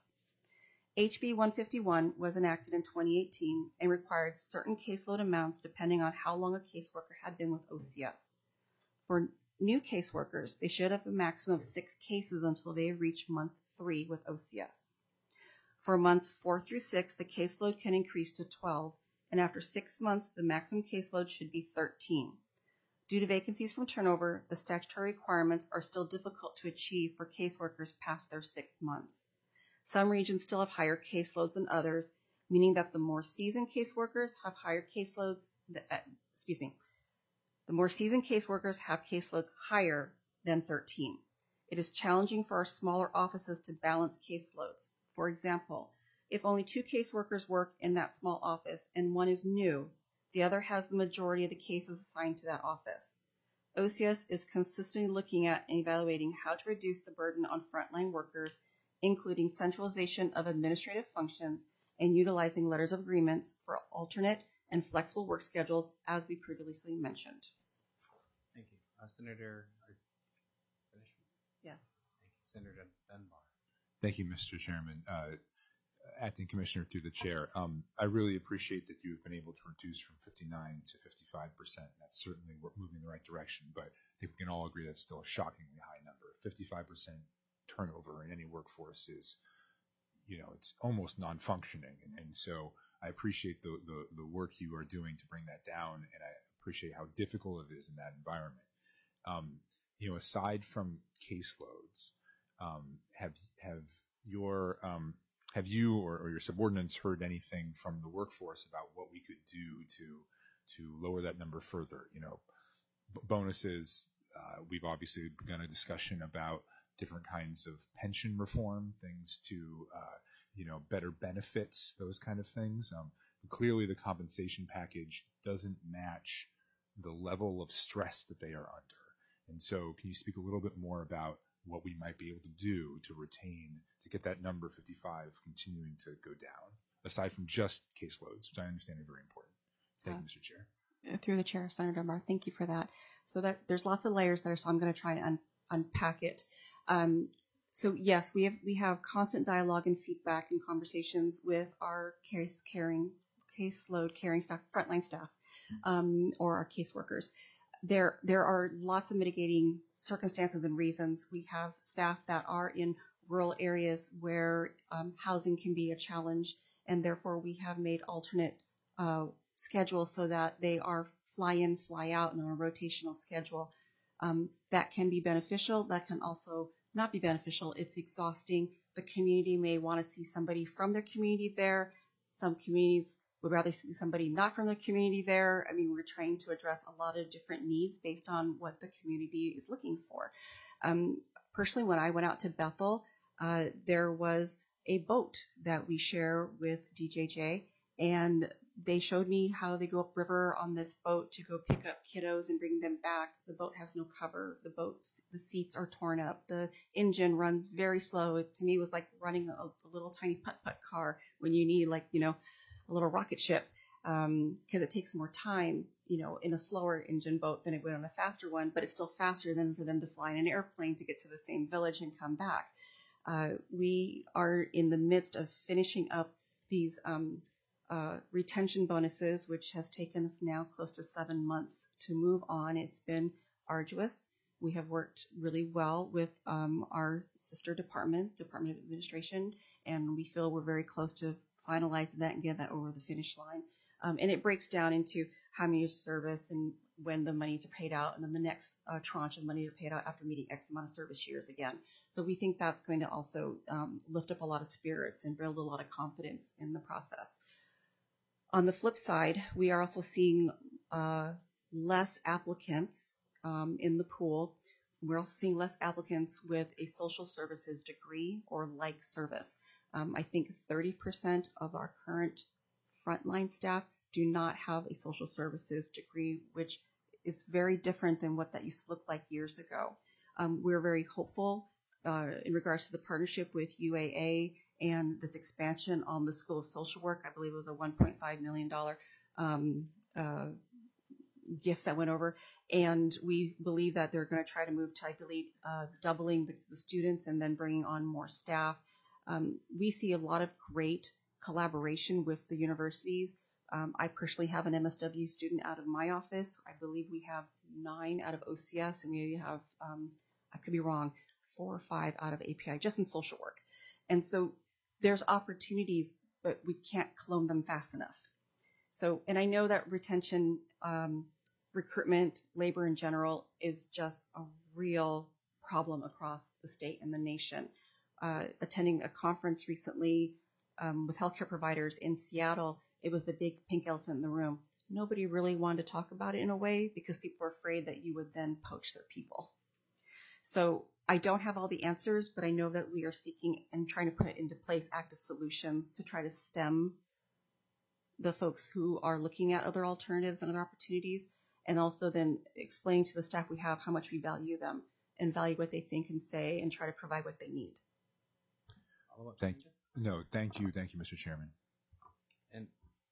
Speaker 2: H B one fifty-one was enacted in twenty eighteen and required certain caseload amounts depending on how long a caseworker had been with O C S. For new caseworkers, they should have a maximum of six cases until they reach month three with O C S. For months four through six, the caseload can increase to twelve, and after six months, the maximum caseload should be thirteen. Due to vacancies from turnover, the statutory requirements are still difficult to achieve for caseworkers past their six months. Some regions still have higher caseloads than others, meaning that the more seasoned caseworkers have higher caseloads, that, excuse me, the more seasoned caseworkers have caseloads higher than thirteen. It is challenging for our smaller offices to balance caseloads. For example, if only two caseworkers work in that small office and one is new, the other has the majority of the cases assigned to that office. O C S is consistently looking at and evaluating how to reduce the burden on frontline workers, including centralization of administrative functions and utilizing letters of agreements for alternate and flexible work schedules, as we previously mentioned.
Speaker 1: Thank you. Uh, Senator, are you finished?
Speaker 2: Yes.
Speaker 1: Thank you. Senator Dunbar.
Speaker 5: Thank you, Mister Chairman. Uh, Acting Commissioner, through the chair, um, I really appreciate that you've been able to reduce from fifty-nine to fifty-five percent. That's certainly we're moving in the right direction, but I think we can all agree that's still a shockingly high number. fifty-five percent turnover in any workforce is, you know, it's almost non-functioning. And, and so I appreciate the, the, the work you are doing to bring that down, and I appreciate how difficult it is in that environment. Um, you know, aside from caseloads, um, have have your um, have you or, or your subordinates heard anything from the workforce about what we could do to to lower that number further? You know, b- bonuses. Uh, we've obviously begun a discussion about different kinds of pension reform, things to, uh, you know, better benefits, those kind of things. Um, clearly, the compensation package doesn't match the level of stress that they are under. And so can you speak a little bit more about what we might be able to do to retain, to get that number fifty-five continuing to go down, aside from just caseloads, which I understand are very important? Thank you, Mister Chair.
Speaker 2: Through the chair, Senator Dunbar, thank you for that. So that there's lots of layers there, so I'm going to try to un- unpack it. Um, so yes, we have we have constant dialogue and feedback and conversations with our case carrying, caseload carrying staff, frontline staff, um, or our caseworkers. There there are lots of mitigating circumstances and reasons. We have staff that are in rural areas where um, housing can be a challenge, and therefore we have made alternate uh, schedules so that they are fly in, fly out, and on a rotational schedule. Um, that can be beneficial. That can also not be beneficial. It's exhausting. The community may want to see somebody from their community there. Some communities would rather see somebody not from their community there. I mean, we're trying to address a lot of different needs based on what the community is looking for. Um, personally, when I went out to Bethel, uh, there was a boat that we share with D J J, and they showed me how they go upriver on this boat to go pick up kiddos and bring them back. The boat has no cover. The boat's, the seats are torn up. The engine runs very slow. It, to me, was like running a, a little tiny putt-putt car when you need, like, you know, a little rocket ship, because um, it takes more time, you know, in a slower engine boat than it would on a faster one, but it's still faster than for them to fly in an airplane to get to the same village and come back. Uh, we are in the midst of finishing up these um, uh, retention bonuses, which has taken us now close to seven months to move on. It's been arduous. We have worked really well with um, our sister department, Department of Administration, and we feel we're very close to finalizing that and get that over the finish line. Um, and it breaks down into how many years of service and when the monies are paid out, and then the next uh, tranche of money are paid out after meeting X amount of service years again. So we think that's going to also um, lift up a lot of spirits and build a lot of confidence in the process. On the flip side, we are also seeing uh, less applicants um, in the pool. We're also seeing less applicants with a social services degree or like service. Um, I think thirty percent of our current frontline staff do not have a social services degree, which is very different than what that used to look like years ago. Um, we're very hopeful uh, in regards to the partnership with U A A and this expansion on the School of Social Work. I believe it was a one point five million dollars um, uh, gift that went over. And we believe that they're going to try to move to, I believe, uh, doubling the, the students and then bringing on more staff. Um, we see a lot of great collaboration with the universities. Um, I personally have an M S W student out of my office. I believe we have nine out of O C S, and we have, um, I could be wrong, four or five out of A P I, just in social work. And so there's opportunities, but we can't clone them fast enough. So, and I know that retention, um, recruitment, labor in general is just a real problem across the state and the nation. Uh, attending a conference recently um, with healthcare providers in Seattle, it was the big pink elephant in the room. Nobody really wanted to talk about it in a way because people were afraid that you would then poach their people. So I don't have all the answers, but I know that we are seeking and trying to put into place active solutions to try to stem the folks who are looking at other alternatives and other opportunities, and also then explain to the staff we have how much we value them and value what they think and say and try to provide what they need.
Speaker 5: Thank no, thank you, thank you, Mister Chairman.
Speaker 1: And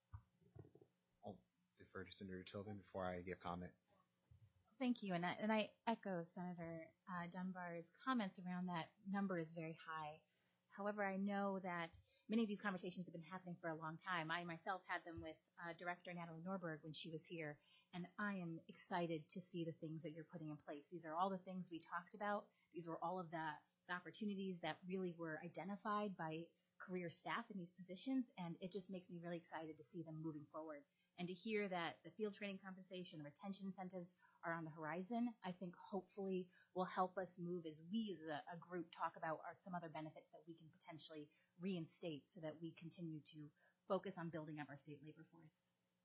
Speaker 1: I'll defer to Senator Tobin before I give comment.
Speaker 3: Thank you, and I, and I echo Senator uh, Dunbar's comments around that number is very high. However, I know that many of these conversations have been happening for a long time. I myself had them with uh, Director Natalie Norberg when she was here, and I am excited to see the things that you're putting in place. These are all the things we talked about. These were all of the, the opportunities that really were identified by career staff in these positions, and it just makes me really excited to see them moving forward. And to hear that the field training compensation, the retention incentives are on the horizon, I think hopefully will help us move as we as a, a group talk about are some other benefits that we can potentially reinstate so that we continue to focus on building up our state labor force.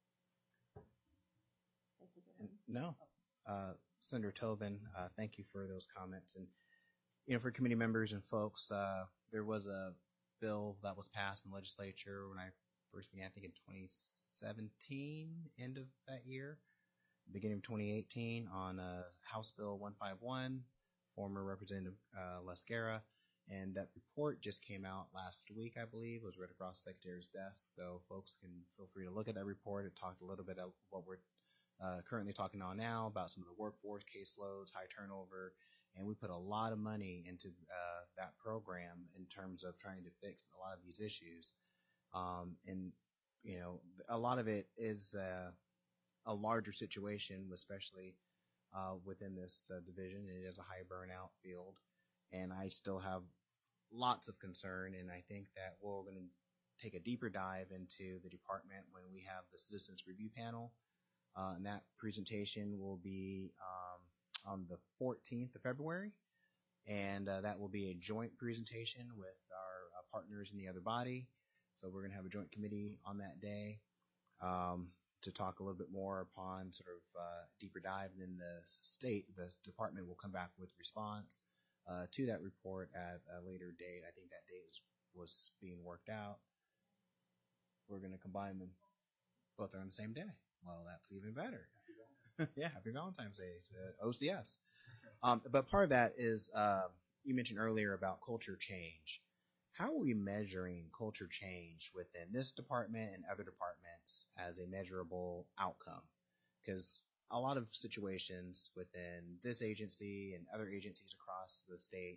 Speaker 1: No. Uh, Senator Tobin, uh, thank you for those comments. And, you know, for committee members and folks, uh, there was a bill that was passed in the legislature when I first began, I think in twenty seventeen, end of that year, beginning of twenty eighteen, on uh, House Bill one fifty-one, former Representative uh, Lescara. And that report just came out last week, I believe. It was right across the Secretary's desk, so folks can feel free to look at that report. It talked a little bit of what we're uh, currently talking on now about some of the workforce caseloads, high turnover, and we put a lot of money into uh, that program in terms of trying to fix a lot of these issues. Um, and, you know, a lot of it is uh, a larger situation, especially uh, within this uh, division. It is a high burnout field. And I still have lots of concern, and I think that we're going to take a deeper dive into the department when we have the Citizens Review Panel. Uh, and that presentation will be um, on the fourteenth of February, and uh, that will be a joint presentation with our uh, partners in the other body. So we're going to have a joint committee on that day um, to talk a little bit more upon sort of uh, deeper dive, and then the state, the department will come back with response Uh, to that report at a later date. I think that date was, was being worked out. We're going to combine them both are on the same day. Well, that's even better. Yeah, happy Valentine's Day to O C S. Um, but part of that is uh, you mentioned earlier about culture change. How are we measuring culture change within this department and other departments as a measurable outcome? Because a lot of situations within this agency and other agencies across the state,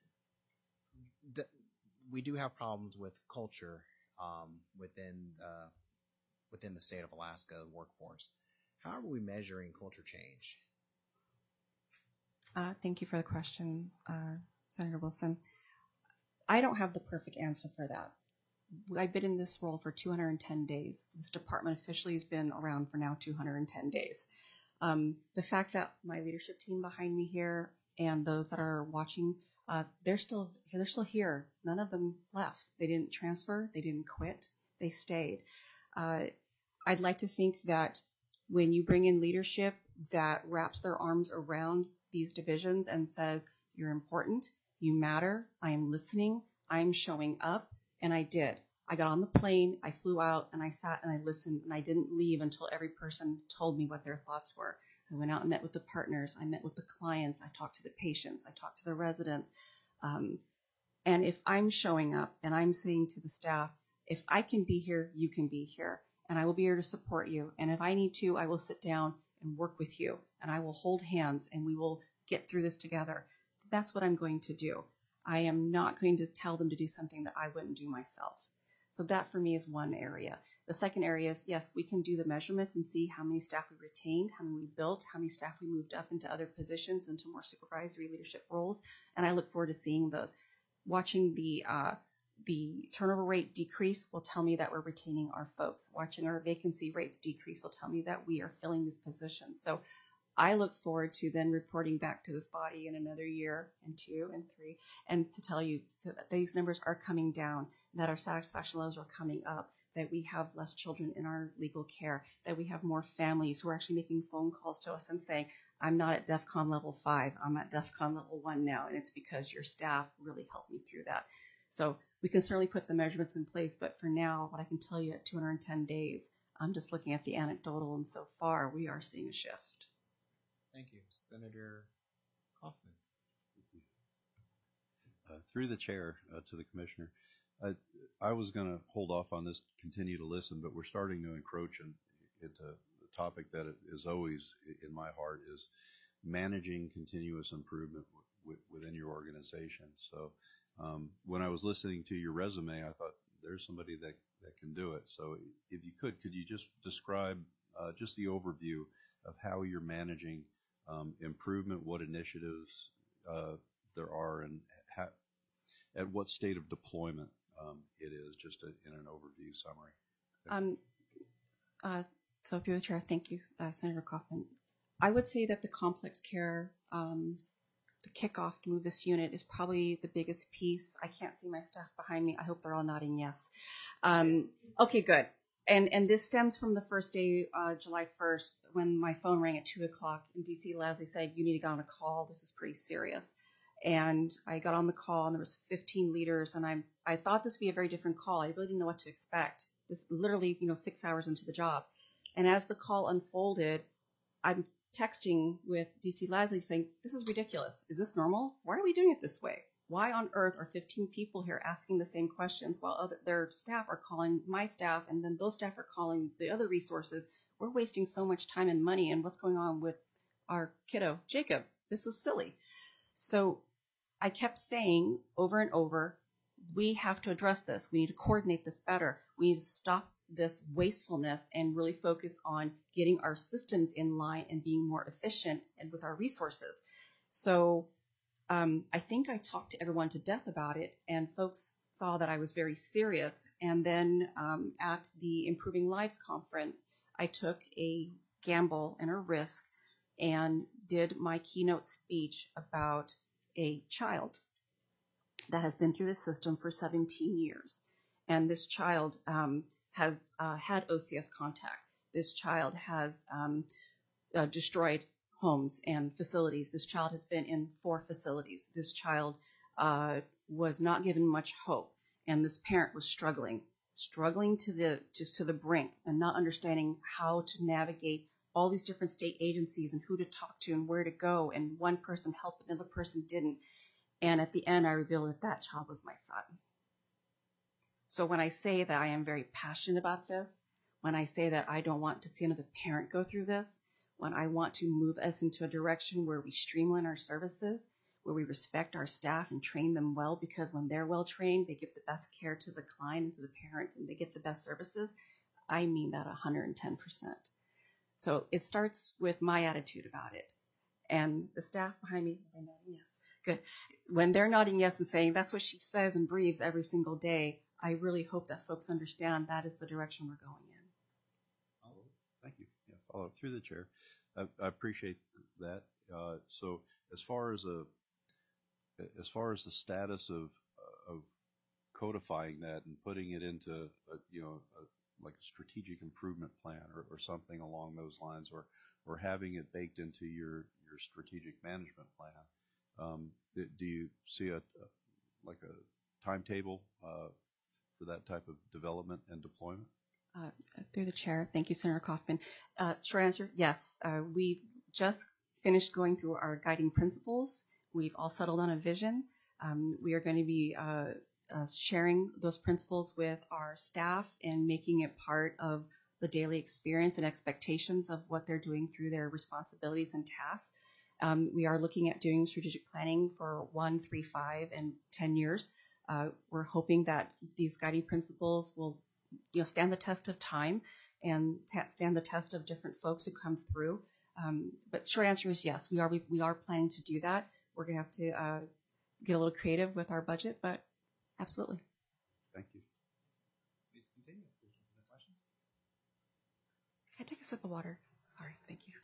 Speaker 1: th- we do have problems with culture um, within uh, within the state of Alaska workforce. How are we measuring culture change?
Speaker 2: Uh, thank you for the question, uh, Senator Wilson. I don't have the perfect answer for that. I've been in this role for two hundred ten days. This department officially has been around for now two hundred ten days. Um, the fact that my leadership team behind me here and those that are watching, uh, they're still they're still here. None of them left. They didn't transfer. They didn't quit. They stayed. Uh, I'd like to think that when you bring in leadership that wraps their arms around these divisions and says, you're important, you matter, I am listening, I'm showing up, and I did. I got on the plane, I flew out, and I sat and I listened, and I didn't leave until every person told me what their thoughts were. I went out and met with the partners, I met with the clients, I talked to the patients, I talked to the residents. Um, And if I'm showing up and I'm saying to the staff, if I can be here, you can be here, and I will be here to support you. And if I need to, I will sit down and work with you, and I will hold hands, and we will get through this together. That's what I'm going to do. I am not going to tell them to do something that I wouldn't do myself. So that for me is one area. The second area is, yes, we can do the measurements and see how many staff we retained, how many we built, how many staff we moved up into other positions, into more supervisory leadership roles, and I look forward to seeing those. Watching the uh, the turnover rate decrease will tell me that we're retaining our folks. Watching our vacancy rates decrease will tell me that we are filling these positions. So I look forward to then reporting back to this body in another year and two and three, and to tell you that these numbers are coming down, that our satisfaction levels are coming up, that we have less children in our legal care, that we have more families who are actually making phone calls to us and saying, I'm not at DEFCON level five, I'm at DEFCON level one now, and it's because your staff really helped me through that. So we can certainly put the measurements in place, but for now, what I can tell you at two hundred ten days, I'm just looking at the anecdotal, and so far we are seeing a shift.
Speaker 1: Thank you. Senator Kaufman.
Speaker 7: Uh, through the chair uh, to the commissioner, I, I was going to hold off on this, continue to listen, but we're starting to encroach in, into the topic that is always in my heart, is managing continuous improvement w within your organization. So um, when I was listening to your resume, I thought there's somebody that, that can do it. So if you could, could you just describe uh, just the overview of how you're managing um, improvement, what initiatives uh, there are, and how, at what state of deployment um, it is, just a, in an overview summary.
Speaker 2: Um, uh, so through the chair, thank you, uh, Senator Kaufman. I would say that the complex care, um, the kickoff to move this unit is probably the biggest piece. I can't see my staff behind me. I hope they're all nodding yes. Um, okay, good. And and this stems from the first day, uh, July first, when my phone rang at two o'clock, and D C Leslie said, you need to get on a call. This is pretty serious. And I got on the call, and there was fifteen leaders, and I I thought this would be a very different call. I really didn't know what to expect. This literally, you know, six hours into the job. And as the call unfolded, I'm texting with D C Leslie saying, this is ridiculous. Is this normal? Why are we doing it this way? Why on earth are fifteen people here asking the same questions while other, their staff are calling my staff, and then those staff are calling the other resources? We're wasting so much time and money, and what's going on with our kiddo, Jacob? This is silly. So I kept saying over and over, we have to address this. We need to coordinate this better. We need to stop this wastefulness and really focus on getting our systems in line and being more efficient and with our resources. So um, I think I talked to everyone to death about it, and folks saw that I was very serious. And then um, at the Improving Lives conference, I took a gamble and a risk and did my keynote speech about a child that has been through the system for seventeen years. And this child um, has uh, had O C S contact. This child has um, uh, destroyed homes and facilities. This child has been in four facilities. This child uh, was not given much hope, and this parent was struggling, struggling to the just to the brink, and not understanding how to navigate all these different state agencies and who to talk to and where to go. And one person helped, another person didn't. And at the end, I revealed that that child was my son. So when I say that I am very passionate about this, when I say that I don't want to see another parent go through this, when I want to move us into a direction where we streamline our services, where we respect our staff and train them well, because when they're well trained, they give the best care to the client and to the parent, and they get the best services, I mean that one hundred ten percent. So it starts with my attitude about it. And the staff behind me, they're nodding yes. Good. When they're nodding yes and saying that's what she says and breathes every single day, I really hope that folks understand that is the direction we're going in.
Speaker 7: Thank you. Yeah, follow up through the chair. I, I appreciate that. Uh, so as far as a as far as the status of of codifying that and putting it into a, you know a, like a strategic improvement plan or, or something along those lines, or or having it baked into your your strategic management plan, um, do you see a, a like a timetable uh, for that type of development and deployment?
Speaker 2: Uh, through the chair, thank you, Senator Kaufman. Uh, short answer, yes. Uh, we just finished going through our guiding principles. We've all settled on a vision. Um, we are going to be uh, uh, sharing those principles with our staff and making it part of the daily experience and expectations of what they're doing through their responsibilities and tasks. Um, we are looking at doing strategic planning for one, three, five, and ten years. Uh, we're hoping that these guiding principles will, you know, stand the test of time and ta- stand the test of different folks who come through. Um, but short answer is yes, we are we, we are planning to do that. We're going to have to uh, get a little creative with our budget, but absolutely.
Speaker 7: Thank you.
Speaker 1: Please continue. There's no further questions.
Speaker 2: Can I take a sip of water? Sorry, thank you.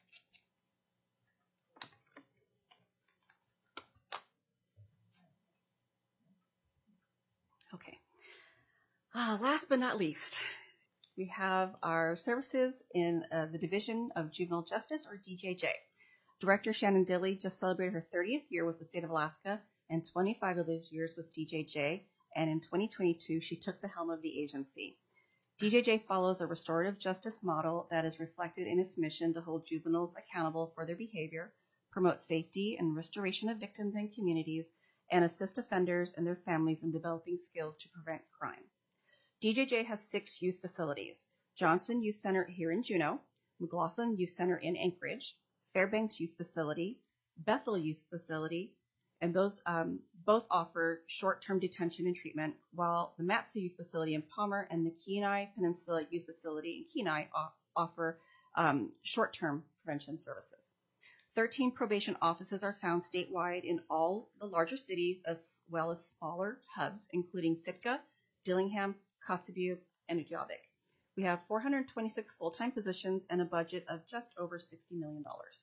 Speaker 2: Okay. Uh, last but not least, we have our services in uh, the Division of Juvenile Justice, or D J J. Director Shannon Dilley just celebrated her thirtieth year with the state of Alaska and twenty-five of those years with D J J, and in twenty twenty-two, she took the helm of the agency. D J J follows a restorative justice model that is reflected in its mission to hold juveniles accountable for their behavior, promote safety and restoration of victims and communities, and assist offenders and their families in developing skills to prevent crime. D J J has six youth facilities: Johnston Youth Center here in Juneau, McLaughlin Youth Center in Anchorage, Fairbanks Youth Facility, Bethel Youth Facility, and those um, both offer short-term detention and treatment, while the Matsu Youth Facility in Palmer and the Kenai Peninsula Youth Facility in Kenai off- offer um, short-term prevention services. thirteen probation offices are found statewide in all the larger cities, as well as smaller hubs, including Sitka, Dillingham, Kotzebue, and Utqiagvik. We have four hundred twenty-six full-time positions and a budget of just over sixty million dollars.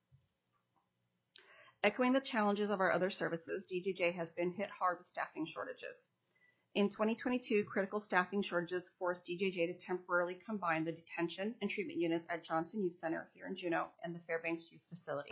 Speaker 2: Echoing the challenges of our other services, D J J has been hit hard with staffing shortages. In twenty twenty-two, critical staffing shortages forced D J J to temporarily combine the detention and treatment units at Johnson Youth Center here in Juneau and the Fairbanks Youth Facility.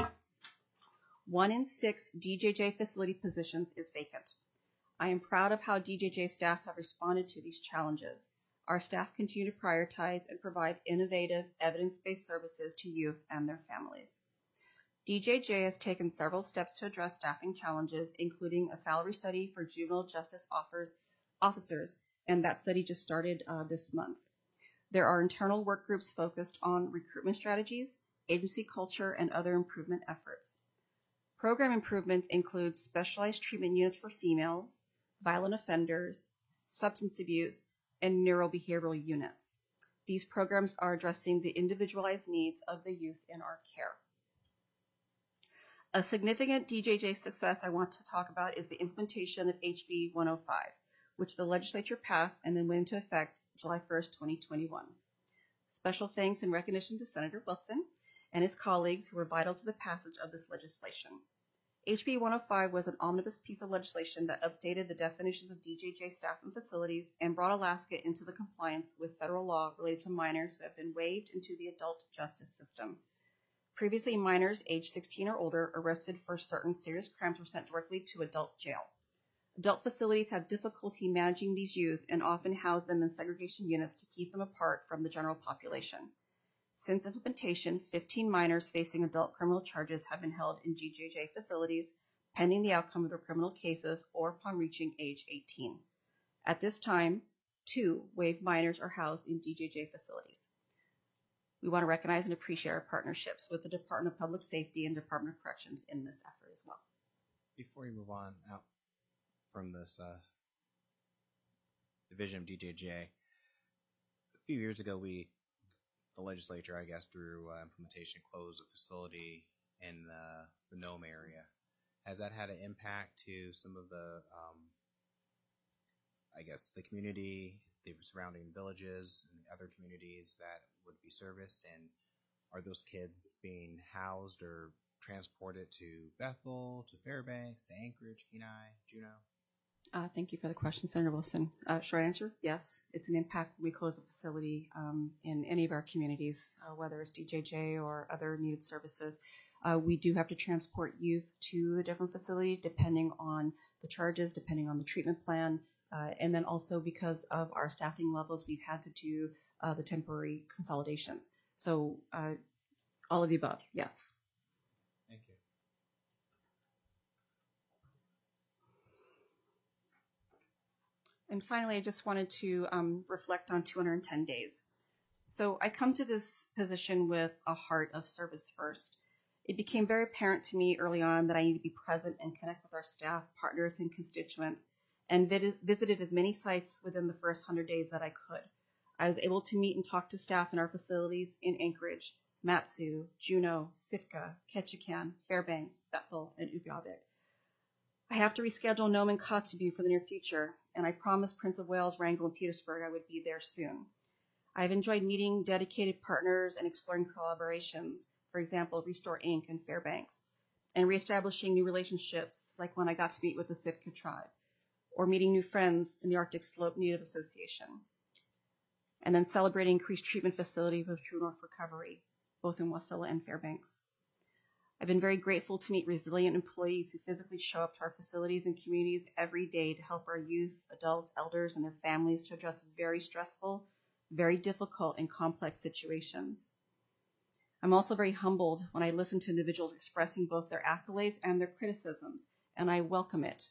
Speaker 2: One in six D J J facility positions is vacant. I am proud of how D J J staff have responded to these challenges. Our staff continue to prioritize and provide innovative, evidence-based services to youth and their families. D J J has taken several steps to address staffing challenges, including a salary study for juvenile justice offers, officers, and that study just started uh, this month. There are internal work groups focused on recruitment strategies, agency culture, and other improvement efforts. Program improvements include specialized treatment units for females, violent offenders, substance abuse, and neurobehavioral units. These programs are addressing the individualized needs of the youth in our care. A significant D J J success I want to talk about is the implementation of H B one oh five, which the legislature passed and then went into effect July first, twenty twenty-one. Special thanks and recognition to Senator Wilson and his colleagues who were vital to the passage of this legislation. H B one oh five was an omnibus piece of legislation that updated the definitions of D J J staff and facilities and brought Alaska into the compliance with federal law related to minors who have been waived into the adult justice system. Previously, minors aged sixteen or older arrested for certain serious crimes were sent directly to adult jail. Adult facilities have difficulty managing these youth and often house them in segregation units to keep them apart from the general population. Since implementation, fifteen minors facing adult criminal charges have been held in D J J facilities pending the outcome of their criminal cases or upon reaching age eighteen. At this time, two waived minors are housed in D J J facilities. We want to recognize and appreciate our partnerships with the Department of Public Safety and Department of Corrections in this effort as well.
Speaker 1: Before you move on out from this uh, division of D J J, a few years ago, we, the legislature, I guess, through uh, implementation, closed a facility in the, the Nome area. Has that had an impact to some of the, um, I guess, the community, the surrounding villages, and other communities that would be serviced? And are those kids being housed or transported to Bethel, to Fairbanks, to Anchorage, Kenai, Juneau?
Speaker 2: Uh, thank you for the question, Senator Wilson. Uh, short answer, yes. It's an impact when we close a facility um, in any of our communities, uh, whether it's D J J or other needed services. Uh, we do have to transport youth to the different facilities depending on the charges, depending on the treatment plan, uh, and then also because of our staffing levels, we've had to do uh, the temporary consolidations. So uh, all of the above, yes.
Speaker 1: Thank you.
Speaker 2: And finally, I just wanted to um, reflect on two hundred ten days. So I come to this position with a heart of service first. It became very apparent to me early on that I need to be present and connect with our staff, partners, and constituents, and vid- visited as many sites within the first one hundred days that I could. I was able to meet and talk to staff in our facilities in Anchorage, Matsu, Juneau, Sitka, Ketchikan, Fairbanks, Bethel, and Upavik. I have to reschedule Nome and Kotzebue for the near future, and I promised Prince of Wales, Wrangell, and Petersburg I would be there soon. I've enjoyed meeting dedicated partners and exploring collaborations, for example, Restore Incorporated and Fairbanks, and reestablishing new relationships like when I got to meet with the Sitka tribe, or meeting new friends in the Arctic Slope Native Association, and then celebrating increased treatment facility with True North Recovery, both in Wasilla and Fairbanks. I've been very grateful to meet resilient employees who physically show up to our facilities and communities every day to help our youth, adults, elders, and their families to address very stressful, very difficult, and complex situations. I'm also very humbled when I listen to individuals expressing both their accolades and their criticisms, and I welcome it.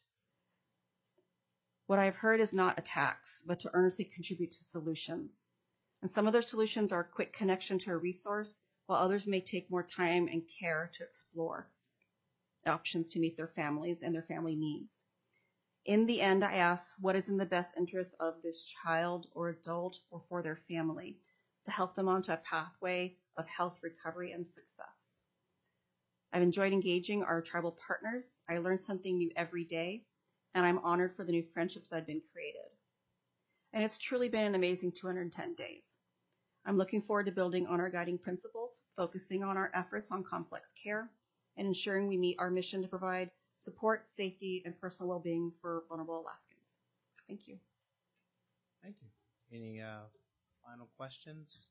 Speaker 2: What I've heard is not attacks, but to earnestly contribute to solutions. And some of their solutions are a quick connection to a resource, while others may take more time and care to explore options to meet their families and their family needs. In the end, I ask what is in the best interest of this child or adult or for their family to help them onto a pathway of health, recovery, and success. I've enjoyed engaging our tribal partners. I learn something new every day, and I'm honored for the new friendships that have been created. And it's truly been an amazing two hundred ten days. I'm looking forward to building on our guiding principles, focusing on our efforts on complex care, and ensuring we meet our mission to provide support, safety, and personal well-being for vulnerable Alaskans. Thank you.
Speaker 1: Thank you. Any uh, final questions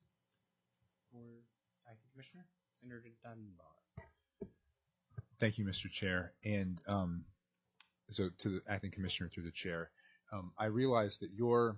Speaker 1: for Acting Commissioner? Senator Dunbar.
Speaker 5: Thank you, Mister Chair. And um, so to the Acting Commissioner, through the Chair, um, I realize that you're,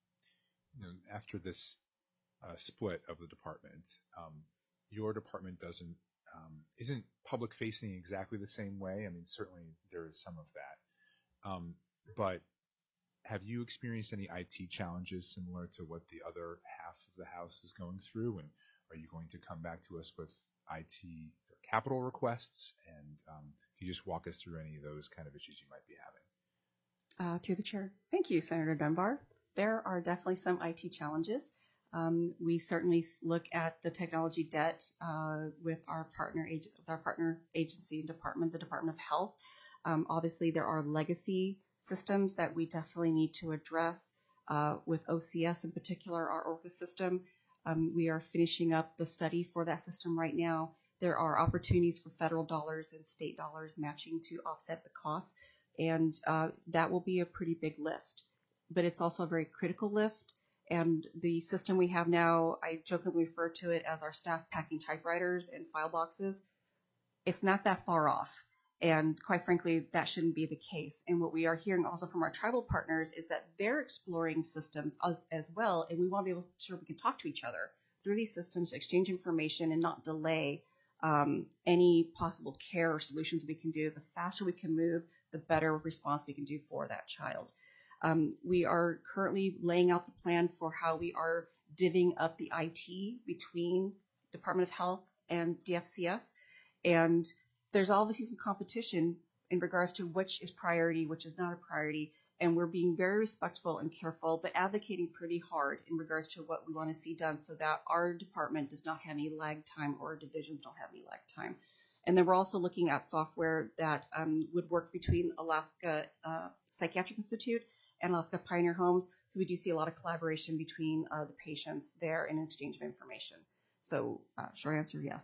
Speaker 5: you know, after this uh, split of the department, um, your department doesn't um, isn't public facing exactly the same way. I mean, certainly there is some of that. Um, but have you experienced any I T challenges similar to what the other half of the House is going through? And are you going to come back to us with I T or capital requests? And um, can you just walk us through any of those kind of issues you might be having?
Speaker 2: Uh, through the chair. Thank you, Senator Dunbar. There are definitely some I T challenges. Um, we certainly look at the technology debt uh, with our partner ag- with our partner agency and department, the Department of Health. Um, obviously, there are legacy systems that we definitely need to address. Uh, with O C S in particular, our ORCA system, um, we are finishing up the study for that system right now. There are opportunities for federal dollars and state dollars matching to offset the costs, and uh, that will be a pretty big lift. But it's also a very critical lift. And the system we have now, I jokingly refer to it as our staff packing typewriters and file boxes. It's not that far off. And quite frankly, that shouldn't be the case. And what we are hearing also from our tribal partners is that they're exploring systems as, as well. And we want to be able to ensure we can talk to each other through these systems, exchange information, and not delay um, any possible care or solutions we can do. The faster we can move, the better response we can do for that child. Um, we are currently laying out the plan for how we are divvying up the I T between Department of Health and D F C S. And there's obviously some competition in regards to which is priority, which is not a priority. And we're being very respectful and careful, but advocating pretty hard in regards to what we want to see done so that our department does not have any lag time or our divisions don't have any lag time. And then we're also looking at software that um, would work between Alaska uh, Psychiatric Institute and Alaska Pioneer Homes. So we do see a lot of collaboration between uh, the patients there and exchange of information. So uh, short answer, yes.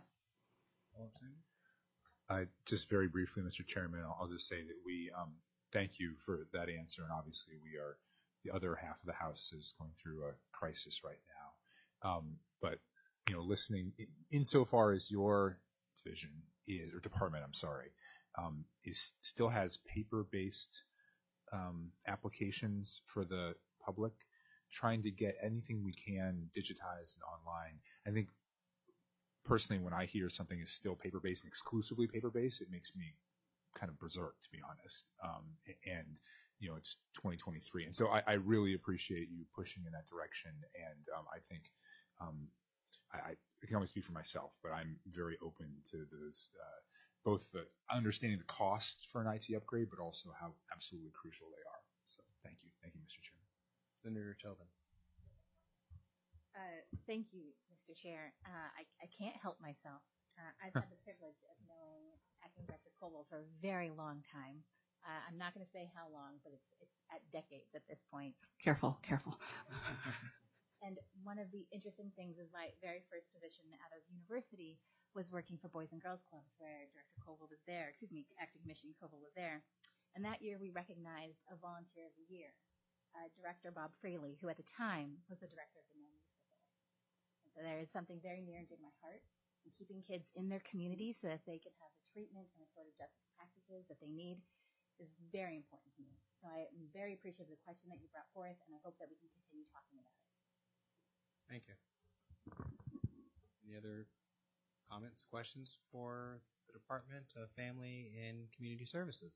Speaker 5: I just very briefly, Mister Chairman, I'll, I'll just say that we um, thank you for that answer. And obviously we are, the other half of the House is going through a crisis right now. Um, but, you know, listening in, insofar as your division is, or department, I'm sorry, um, is still has paper-based Um, applications for the public, trying to get anything we can digitized and online. I think personally, when I hear something is still paper-based and exclusively paper-based, it makes me kind of berserk, to be honest. Um, and you know, it's twenty twenty-three. And so I, I really appreciate you pushing in that direction. And um, I think um, I, I can only speak for myself, but I'm very open to those, uh, both the understanding the cost for an I T upgrade, but also how absolutely crucial they are. So thank you. Thank you, Mister Chairman.
Speaker 1: Senator Tobin.
Speaker 3: Uh, thank you, Mister Chair. Uh, I, I can't help myself. Uh, I've had the privilege of knowing Acting Director Coble for a very long time. Uh, I'm not going to say how long, but it's it's at decades at this point.
Speaker 2: Careful, careful.
Speaker 3: And one of the interesting things is my very first position out of university was working for Boys and Girls Clubs, where Director Coble was there. Excuse me, Acting Commissioner Coble was there. And that year we recognized a Volunteer of the Year, uh, Director Bob Fraley, who at the time was the director of the No Youth Facility. And so there is something very near and dear to my heart in keeping kids in their community so that they can have the treatment and the sort of justice practices that they need is very important to me. So I am very appreciative of the question that you brought forth, and I hope that we can continue talking about it.
Speaker 1: Thank you. Any other comments, questions for the Department of Family and Community Services?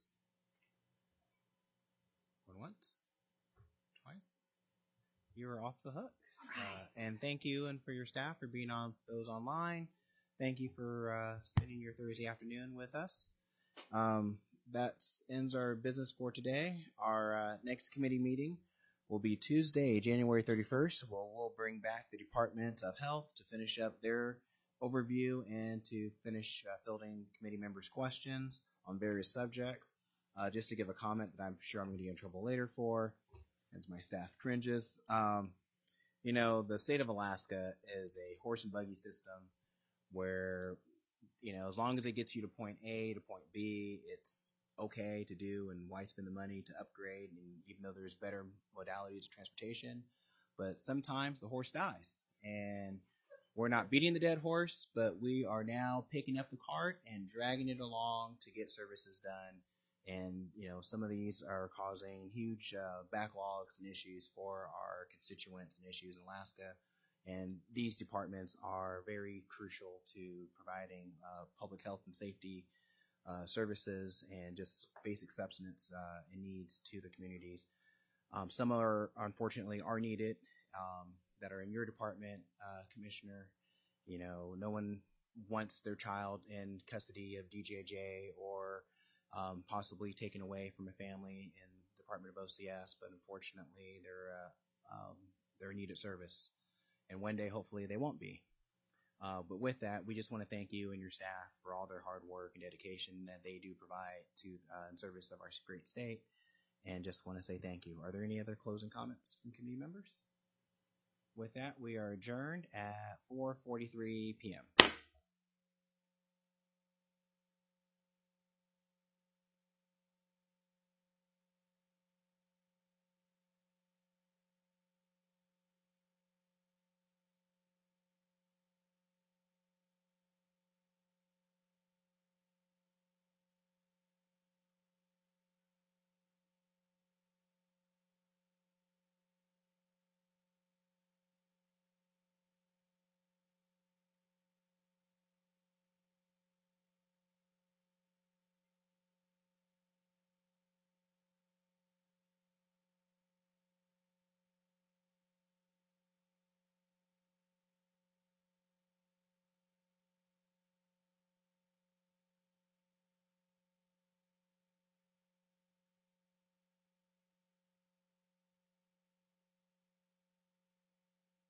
Speaker 1: Going once, twice. You are off the hook. Uh, and thank you and for your staff for being on those online. Thank you for uh, spending your Thursday afternoon with us. Um, that ends our business for today. Our uh, next committee meeting will be Tuesday, January thirty-first. We'll, we'll bring back the Department of Health to finish up their overview and to finish uh, fielding committee members' questions on various subjects. Uh, just to give a comment that I'm sure I'm going to get in trouble later for, as my staff cringes. Um, you know, the state of Alaska is a horse and buggy system where, you know, as long as it gets you to point A to point B, it's okay to do, and why spend the money to upgrade, and even though there's better modalities of transportation. But sometimes the horse dies, and we're not beating the dead horse, but we are now picking up the cart and dragging it along to get services done. And, you know, some of these are causing huge uh, backlogs and issues for our constituents and issues in Alaska. And these departments are very crucial to providing uh, public health and safety uh, services and just basic subsistence uh, and needs to the communities. Um, some are, unfortunately, are needed um, that are in your department, uh, Commissioner. You know, no one wants their child in custody of D J J or um, possibly taken away from a family in the Department of O C S, but unfortunately, they're uh, um, they're a needed service. And one day, hopefully, they won't be. Uh, but with that, we just want to thank you and your staff for all their hard work and dedication that they do provide to uh, in service of our great state. And just want to say thank you. Are there any other closing comments from committee members? With that, we are adjourned at four forty-three p m